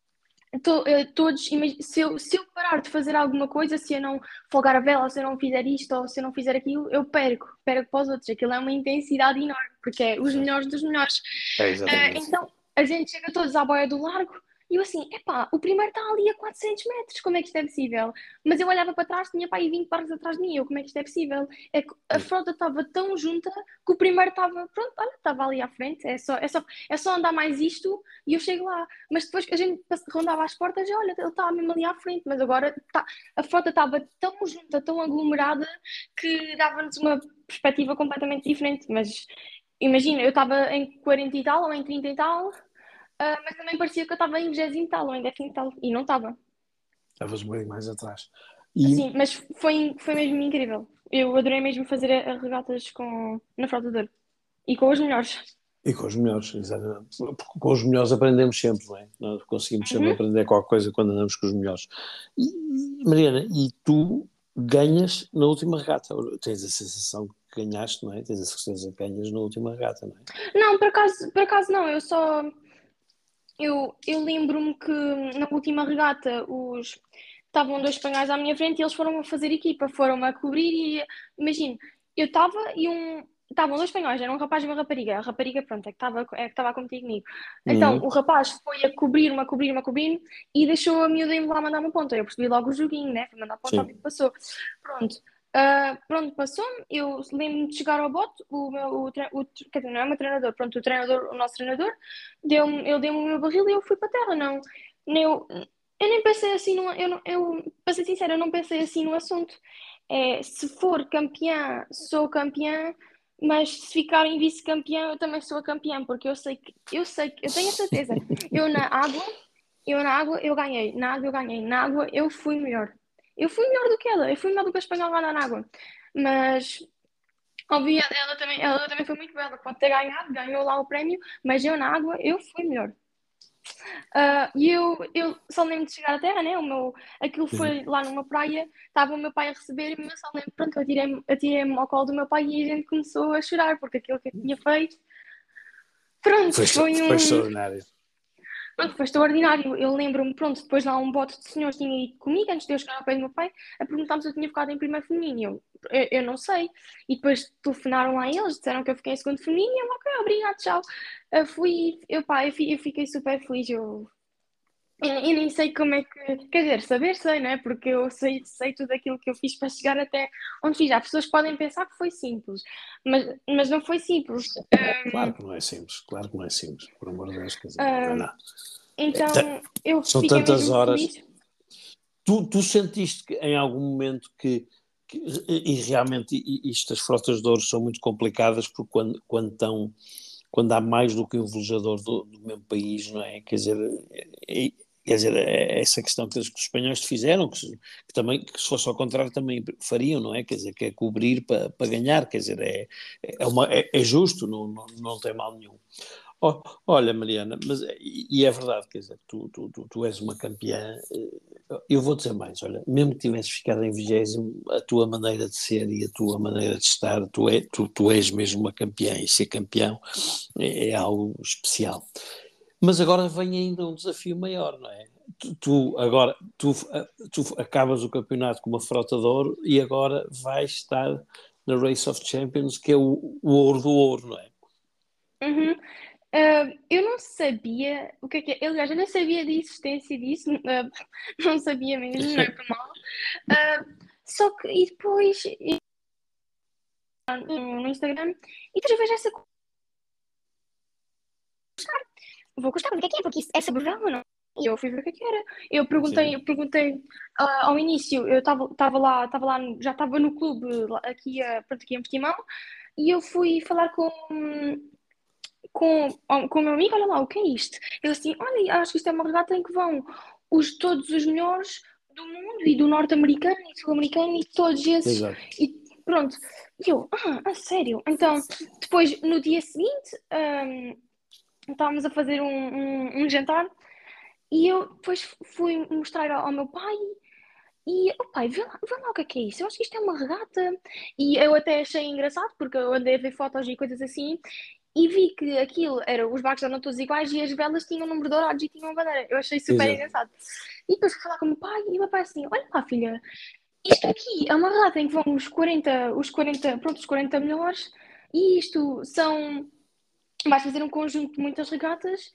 to- eh, todos, imag- se eu, se eu parar de fazer alguma coisa, se eu não folgar a vela, se eu não fizer isto ou se eu não fizer aquilo, eu perco, perco para os outros. Aquilo é uma intensidade enorme, porque é os Exato. melhores dos melhores. É, Ah, exatamente. então a gente chega todos à boia do largo e eu assim, epá, o primeiro está ali a quatrocentos metros, como é que isto é possível? Mas eu olhava para trás, tinha pá aí vinte barcos atrás de mim, eu, como é que isto é possível? É que a frota estava tão junta que o primeiro estava, pronto, olha, estava ali à frente, é só, é só, é só andar mais isto e eu chego lá. Mas depois que a gente pass- rondava as portas, olha, ele estava mesmo ali à frente, mas agora tá, a frota estava tão junta, tão aglomerada, que dava-nos uma perspectiva completamente diferente, mas imagina, eu estava em quarenta e tal ou em trinta e tal, ah, mas também parecia que eu estava em vigésimo e tal ou em décimo e tal, e não estava. Estavas um bocadinho mais atrás. E, Sim, mas foi, foi mesmo incrível. Eu adorei mesmo fazer a- a regatas com, na Frota de Ouro e com os melhores. e com os melhores, exatamente. Porque com os melhores aprendemos sempre, não é? Nós conseguimos sempre Uhum. aprender qualquer coisa quando andamos com os melhores. E, Mariana, e tu ganhas na última regata. Tens a sensação que ganhaste, não é? Tens a certeza que ganhas na última regata, não é? Não, por acaso, por acaso não, eu só. Eu, eu lembro-me que na última regata os. Estavam dois espanhóis à minha frente e eles foram a fazer equipa, foram a cobrir e imagino, eu estava e um. Estavam dois espanhóis, era um rapaz e uma rapariga. A rapariga, pronto, é que estava é que estava a competir comigo. Então, Uhum. o rapaz foi a cobrir-me, a cobrir-me, a cobrir-me e deixou a miúda ir lá mandar uma ponta. Eu percebi logo o joguinho, né? Foi mandar ponta, o que Sim. passou. Pronto. Ah, pronto, passou-me. Eu lembro-me de chegar ao bote. O meu, o, tre- o, quer dizer, não é o meu treinador, pronto, o treinador, o nosso treinador, deu-me, ele deu-me o meu barril e eu fui para a terra. Não, nem eu, eu nem pensei assim, no, eu, não- eu, para ser sincera, eu não pensei assim no assunto. É, se for campeã, sou campeã, mas se ficar em vice-campeã, eu também sou a campeã, porque eu sei que, eu sei que, eu tenho a certeza. Eu na água, eu na água, eu ganhei. Na água, eu ganhei. Na água, eu fui melhor. Eu fui melhor do que ela. Eu fui melhor do que a espanhola lá na água. Mas, óbvio, ela também, ela também foi muito bela. Pode ter ganhado, ganhou lá o prémio, mas eu na água, eu fui melhor. Ah, e eu, eu só lembro de chegar à terra, né? O meu, aquilo Uhum. foi lá numa praia, estava o meu pai a receber-me, eu só lembro, pronto, eu atirei-me atirei-me ao colo do meu pai e a gente começou a chorar, porque aquilo que eu tinha feito, pronto, Foi, extra- foi foi um, extraordinário. pronto, foi extraordinário. Eu lembro-me, pronto, depois lá um bote de senhores tinha ido comigo, antes de eu chegar ao pé do meu pai, a perguntar-me se eu tinha ficado em primeiro feminino. Eu, eu, eu não sei. E depois telefonaram lá eles, disseram que eu fiquei em segundo feminino, e eu, ok, obrigado, tchau. Eu fui, eu, pá, eu, fi- eu fiquei super feliz, eu Eu, eu nem sei como é que. Quer dizer, saber sei, não é? Porque eu sei, sei tudo aquilo que eu fiz para chegar até onde fiz. Há pessoas que podem pensar que foi simples, mas, mas não foi simples. Claro que não é simples, claro que não é simples, por amor de Deus, quer dizer, não é Ah, nada. É, ta- então eu são fiquei tantas mesmo horas. feliz. Tu, tu sentiste que em algum momento que, que- e realmente i- isto, as frotas de ouro são muito complicadas porque quando, quando, estão, quando há mais do que um velejador do, do mesmo país, não é? Quer dizer, é, quer dizer, é essa questão que os, que os espanhóis fizeram, que, se- que também, que se fosse ao contrário também fariam, não é? Quer dizer, que é cobrir para, para ganhar, quer dizer, é, é, uma, é, é justo, não, não, não tem mal nenhum. Oh, olha, Mariana, mas e, e é verdade, quer dizer, tu, tu, tu, tu és uma campeã. eh, Eu vou dizer mais, olha, mesmo que tivesses ficado em vigésimo, a tua maneira de ser e a tua maneira de estar, tu, é, tu, tu és mesmo uma campeã e ser campeão é, é algo especial. Mas agora vem ainda um desafio maior, não é? Tu, tu agora tu, tu acabas o campeonato com uma frota de ouro e agora vais estar na Race of Champions, que é o, o ouro do ouro, não é? Uhum. Ah, eu não sabia o que é que é. Aliás, eu não sabia da existência disso. ah, não sabia mesmo, não é por mal. Ah, só que, e depois, eu- no no Instagram, e depois eu vejo essa coisa. Vou gostar, mas o que é que é? Porque isso é sobre vela, não é? E eu fui ver o que é que era. Eu perguntei, Sim, eu perguntei ah, ao início, eu estava estava lá, estava lá, no- já estava no clube lá- aqui, a, pronto, aqui em Portimão, e eu fui falar com, com, com o meu amigo, olha lá, o que é isto? Ele assim, olha, acho que isto é uma regata em que vão os, todos os melhores do mundo e do norte-americano e sul-americano e todos esses, exato. e pronto. E eu, ah, a sério? Então, depois, no dia seguinte, ahm, estávamos a fazer um, um, um jantar e eu depois fui mostrar ao, ao meu pai e, oh pai, vê lá, vê lá o que é que é isso. Eu acho que isto é uma regata. E eu até achei engraçado, porque eu andei a ver fotos e coisas assim, e vi que aquilo era, os barcos eram todos iguais e as velas tinham um número dourado e tinham uma bandeira. Eu achei super Exato. engraçado. E depois fui falar com o meu pai e o meu pai assim: olha lá, filha, isto aqui é uma regata em que vão os quarenta os quarenta pronto, os quarenta melhores, e isto são. Vais fazer um conjunto de muitas regatas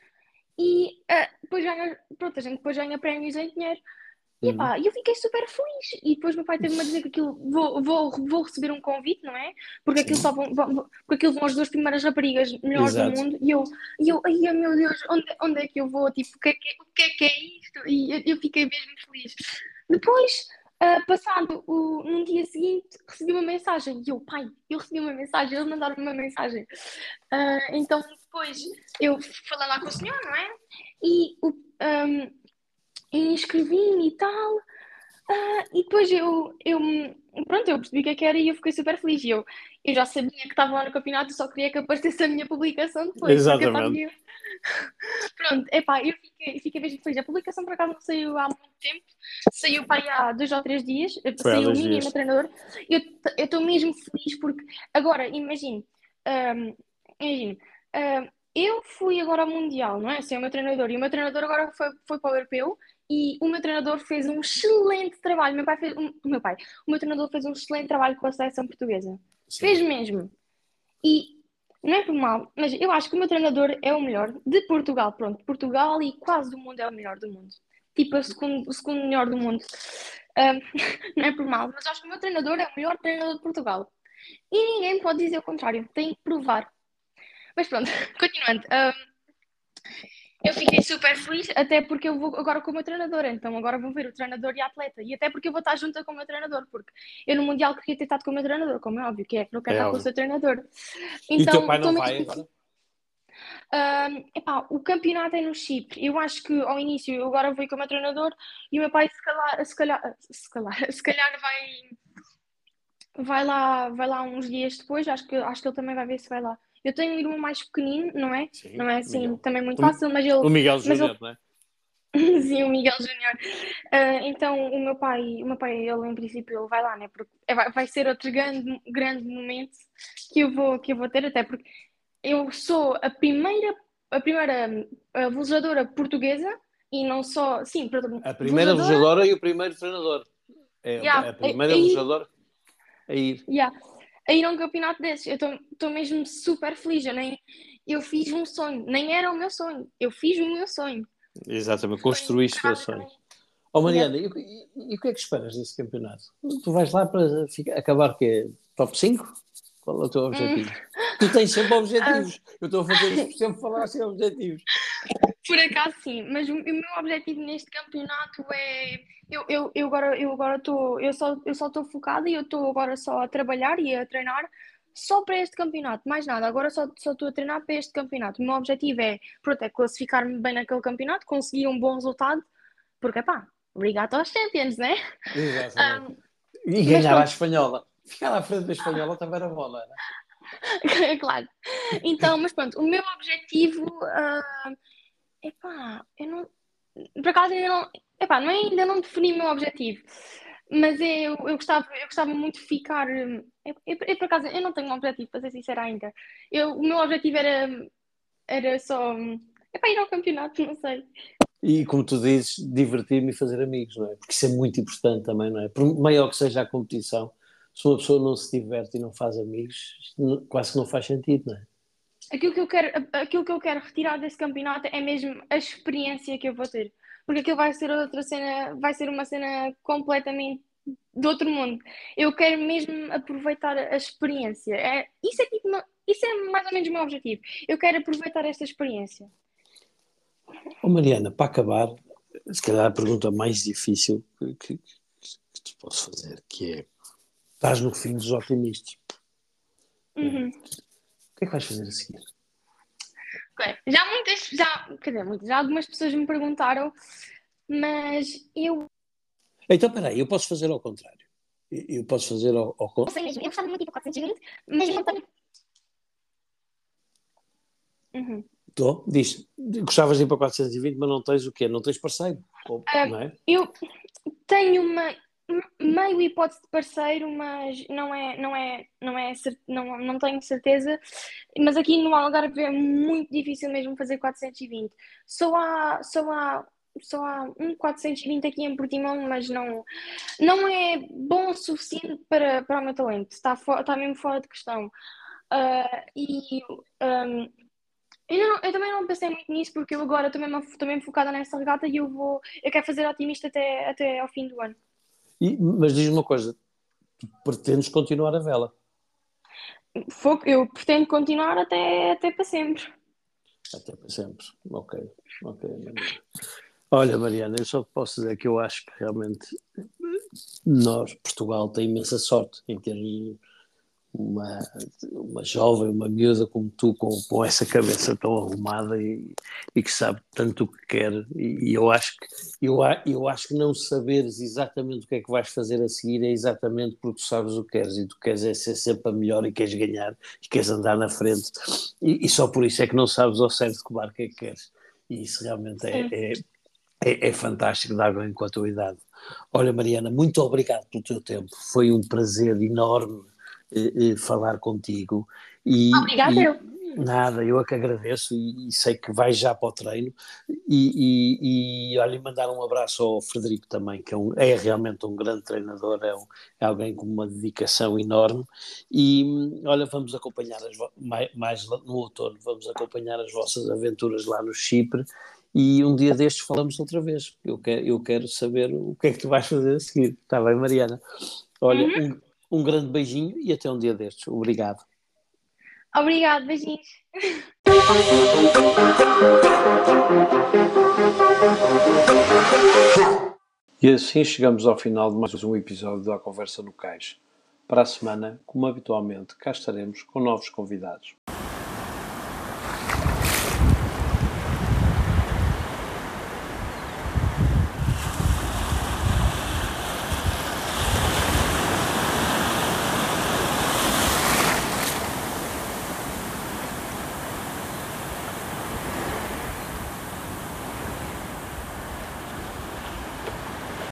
e ah, depois ganha, pronto, a gente depois ganha prémios em dinheiro. E Uhum. epá, eu fiquei super feliz. E depois meu pai teve-me a dizer que aquilo vou, vou, vou receber um convite, não é? Porque aquilo Sim, só vão, vão- porque aquilo vão as duas primeiras raparigas melhores do exato. mundo. E eu, e eu, ai meu Deus, onde, onde é que eu vou? Tipo, o que é que, o que é, que é isto? E eu, eu fiquei mesmo feliz. Depois, ah, passado o, num dia seguinte, recebi uma mensagem. E eu, pai, eu recebi uma mensagem, eles mandaram-me uma mensagem. Ah, então depois eu falei lá com o senhor, não é? E o, ahm, inscrevi-me e tal. Ah, e depois eu, eu, pronto, eu percebi o que é que era e eu fiquei super feliz. E eu, eu já sabia que estava lá no campeonato, eu só queria que aparecesse a minha publicação depois, porque eu Exatamente. sabia. Pronto, epá, eu fiquei, fiquei mesmo feliz. A publicação por acaso não saiu há muito tempo, saiu para aí há dois ou três dias, Foi há saiu o dois mim e o meu dias. treinador. Eu eu estou mesmo feliz porque, agora, imagine, ahm, imagine, ahm, eu fui agora ao Mundial, não é? Sem o meu treinador, e o meu treinador agora foi, foi para o Europeu. E o meu treinador fez um excelente trabalho. Meu pai fez, um- o meu pai, o meu treinador fez um excelente trabalho com a seleção portuguesa. Fez Sim. mesmo. E não é por mal, mas eu acho que o meu treinador é o melhor de Portugal. Pronto, Portugal e quase do mundo é o melhor do mundo. Tipo, o segundo, o segundo melhor do mundo. Ahm, não é por mal, mas acho que o meu treinador é o melhor treinador de Portugal. E ninguém pode dizer o contrário, tem que provar. Mas pronto, continuando. ahm, eu fiquei super feliz, até porque eu vou agora com o meu treinador, então agora vou ver o treinador e a atleta. E até porque eu vou estar junto com o meu treinador, porque eu no Mundial queria ter estado com o meu treinador, como é óbvio, que é que não quer É estar com o óbvio. seu treinador. E o teu Então, pai não estou vai mesmo. agora? Ahm, epá, o campeonato é no Chipre. Eu acho que ao início eu agora vou ir com o meu treinador e o meu pai se calhar, se calhar, se calhar, se calhar vai, vai lá, vai lá uns dias depois. Acho que, acho que ele também vai ver se vai lá. Eu tenho um irmão mais pequenino, não é? Sim, Não é assim Miguel. também muito O, Mi- fácil, mas ele, o Miguel mas ele, Júnior, não é? sim, o Miguel Júnior. Ah, então o meu pai, o meu pai, ele em princípio ele vai lá, né? Porque é- vai, vai ser outro grande, grande momento que eu vou, que eu vou ter, até porque eu sou a primeira, a primeira uh, velejadora portuguesa e não só, sim, perdão, A primeira velejadora, velejadora e o primeiro treinador. É yeah, a a, primeira a ir, velejadora a ir. yeah, a ir a um campeonato desses. Eu estou mesmo super feliz. Eu, nem, eu fiz um sonho, nem era o meu sonho, eu fiz o meu sonho. Exatamente, Foi construíste o sonho. praticamente. Oh Yeah. Mariana, e, e- e o que é que esperas desse campeonato? Tu vais lá para ficar- acabar que top cinco? Qual é o teu Hum, objetivo? Tu tens sempre ah, objetivos. Eu estou a fazer isto por sempre falar sem objetivos. por acaso sim, mas o, o meu objetivo neste campeonato é. Eu, eu, eu agora eu agora estou eu só eu só estou focada e eu estou agora só a trabalhar e a treinar só para este campeonato, mais nada. Agora só só estou a treinar para este campeonato. O meu objetivo é, pronto, é classificar-me bem naquele campeonato, conseguir um bom resultado, porque pá, obrigado aos Champions, né? Exatamente. Um, E mas ganhar à pronto, espanhola. Ficar à frente da espanhola também era bom, não era? claro. Então, mas pronto, o meu objetivo, uh, epá, eu não, por acaso ainda não, epá, não é, ainda não defini o meu objetivo, mas eu, eu gostava, eu gostava muito de ficar. hum, Eu, eu, eu, por acaso, eu não tenho um objetivo, para ser sincera ainda. Eu, o meu objetivo era, era só hum, É para ir ao campeonato, não sei. E, como tu dizes, divertir-me e fazer amigos, não é? Porque isso é muito importante também, não é? Por maior que seja a competição, se uma pessoa não se diverte e não faz amigos, quase que não faz sentido, não é? Aquilo que eu quero, aquilo que eu quero retirar desse campeonato é mesmo a experiência que eu vou ter. Porque aquilo vai ser outra cena, vai ser uma cena completamente de outro mundo. Eu quero mesmo aproveitar a experiência. É, isso é tipo, uma- isso é mais ou menos o meu objetivo. Eu quero aproveitar esta experiência. Oh, Mariana, para acabar, se calhar a pergunta mais difícil que, que, que te posso fazer, que é, estás no fim dos otimistas. Uhum. O que é que vais fazer a seguir? Ok. Já muitas, já, quer dizer, muitas, já algumas pessoas me perguntaram, mas eu Então, espera aí, eu posso fazer ao contrário. Eu eu posso fazer ao, ao não con- sei mesmo, eu gostava muito de ir para quatrocentos e vinte, mas não tenho. Uhum. Tô, diz, gostavas de ir para quatrocentos e vinte, mas não tens o quê? Não tens parceiro, ou- não Ah, é? eu tenho uma meio hipótese de parceiro, mas não é, não é, não é, cer- não, não tenho certeza. Mas aqui no Algarve é muito difícil mesmo fazer quatrocentos e vinte. Só há, só há, só há um quatrocentos e vinte aqui em Portimão, mas não, não é bom o suficiente para, para o meu talento. Está, fo- está mesmo fora de questão. Ah, e ahm, eu, não- eu também não pensei muito nisso porque eu agora estou mesmo, estou mesmo focada nessa regata e eu vou, eu quero fazer otimista até, até ao fim do ano. E- mas diz-me uma coisa, tu pretendes continuar a vela? Foco, eu pretendo continuar até, até para sempre. Até para sempre. Ok, ok, Mariana. Olha, Mariana, eu só te posso dizer que eu acho que realmente nós, Portugal, tem imensa sorte em ter uma, uma jovem, uma miúda como tu, com, com essa cabeça tão arrumada e, e que sabe tanto o que quer. E, e eu, acho que, eu, a- eu acho que não saberes exatamente o que é que vais fazer a seguir é exatamente porque tu sabes o que queres e tu queres é ser sempre a melhor e queres ganhar e queres andar na frente. E, e só por isso é que não sabes ao certo que barco é que queres. E isso realmente é, Sim. é, é, é fantástico de alguém com a tua idade. Olha, Mariana, muito obrigado pelo teu tempo. Foi um prazer enorme eh, eh, falar contigo. E, Obrigada, e eu. nada, eu é que agradeço e, e sei que vais já para o treino. E, e, e olha, mandar um abraço ao Frederico também, que é, um, é realmente um grande treinador, é, um, é alguém com uma dedicação enorme. E olha, vamos acompanhar as, mais, mais no outono, vamos acompanhar as vossas aventuras lá no Chipre. E um dia destes falamos outra vez. Eu quero, eu quero saber o que é que tu vais fazer a seguir. Está bem, Mariana? Olha, Uhum. um, um grande beijinho e até um dia destes. Obrigado. Obrigado, beijinhos. E assim chegamos ao final de mais um episódio da Conversa no Cais. Para a semana, como habitualmente, cá estaremos com novos convidados.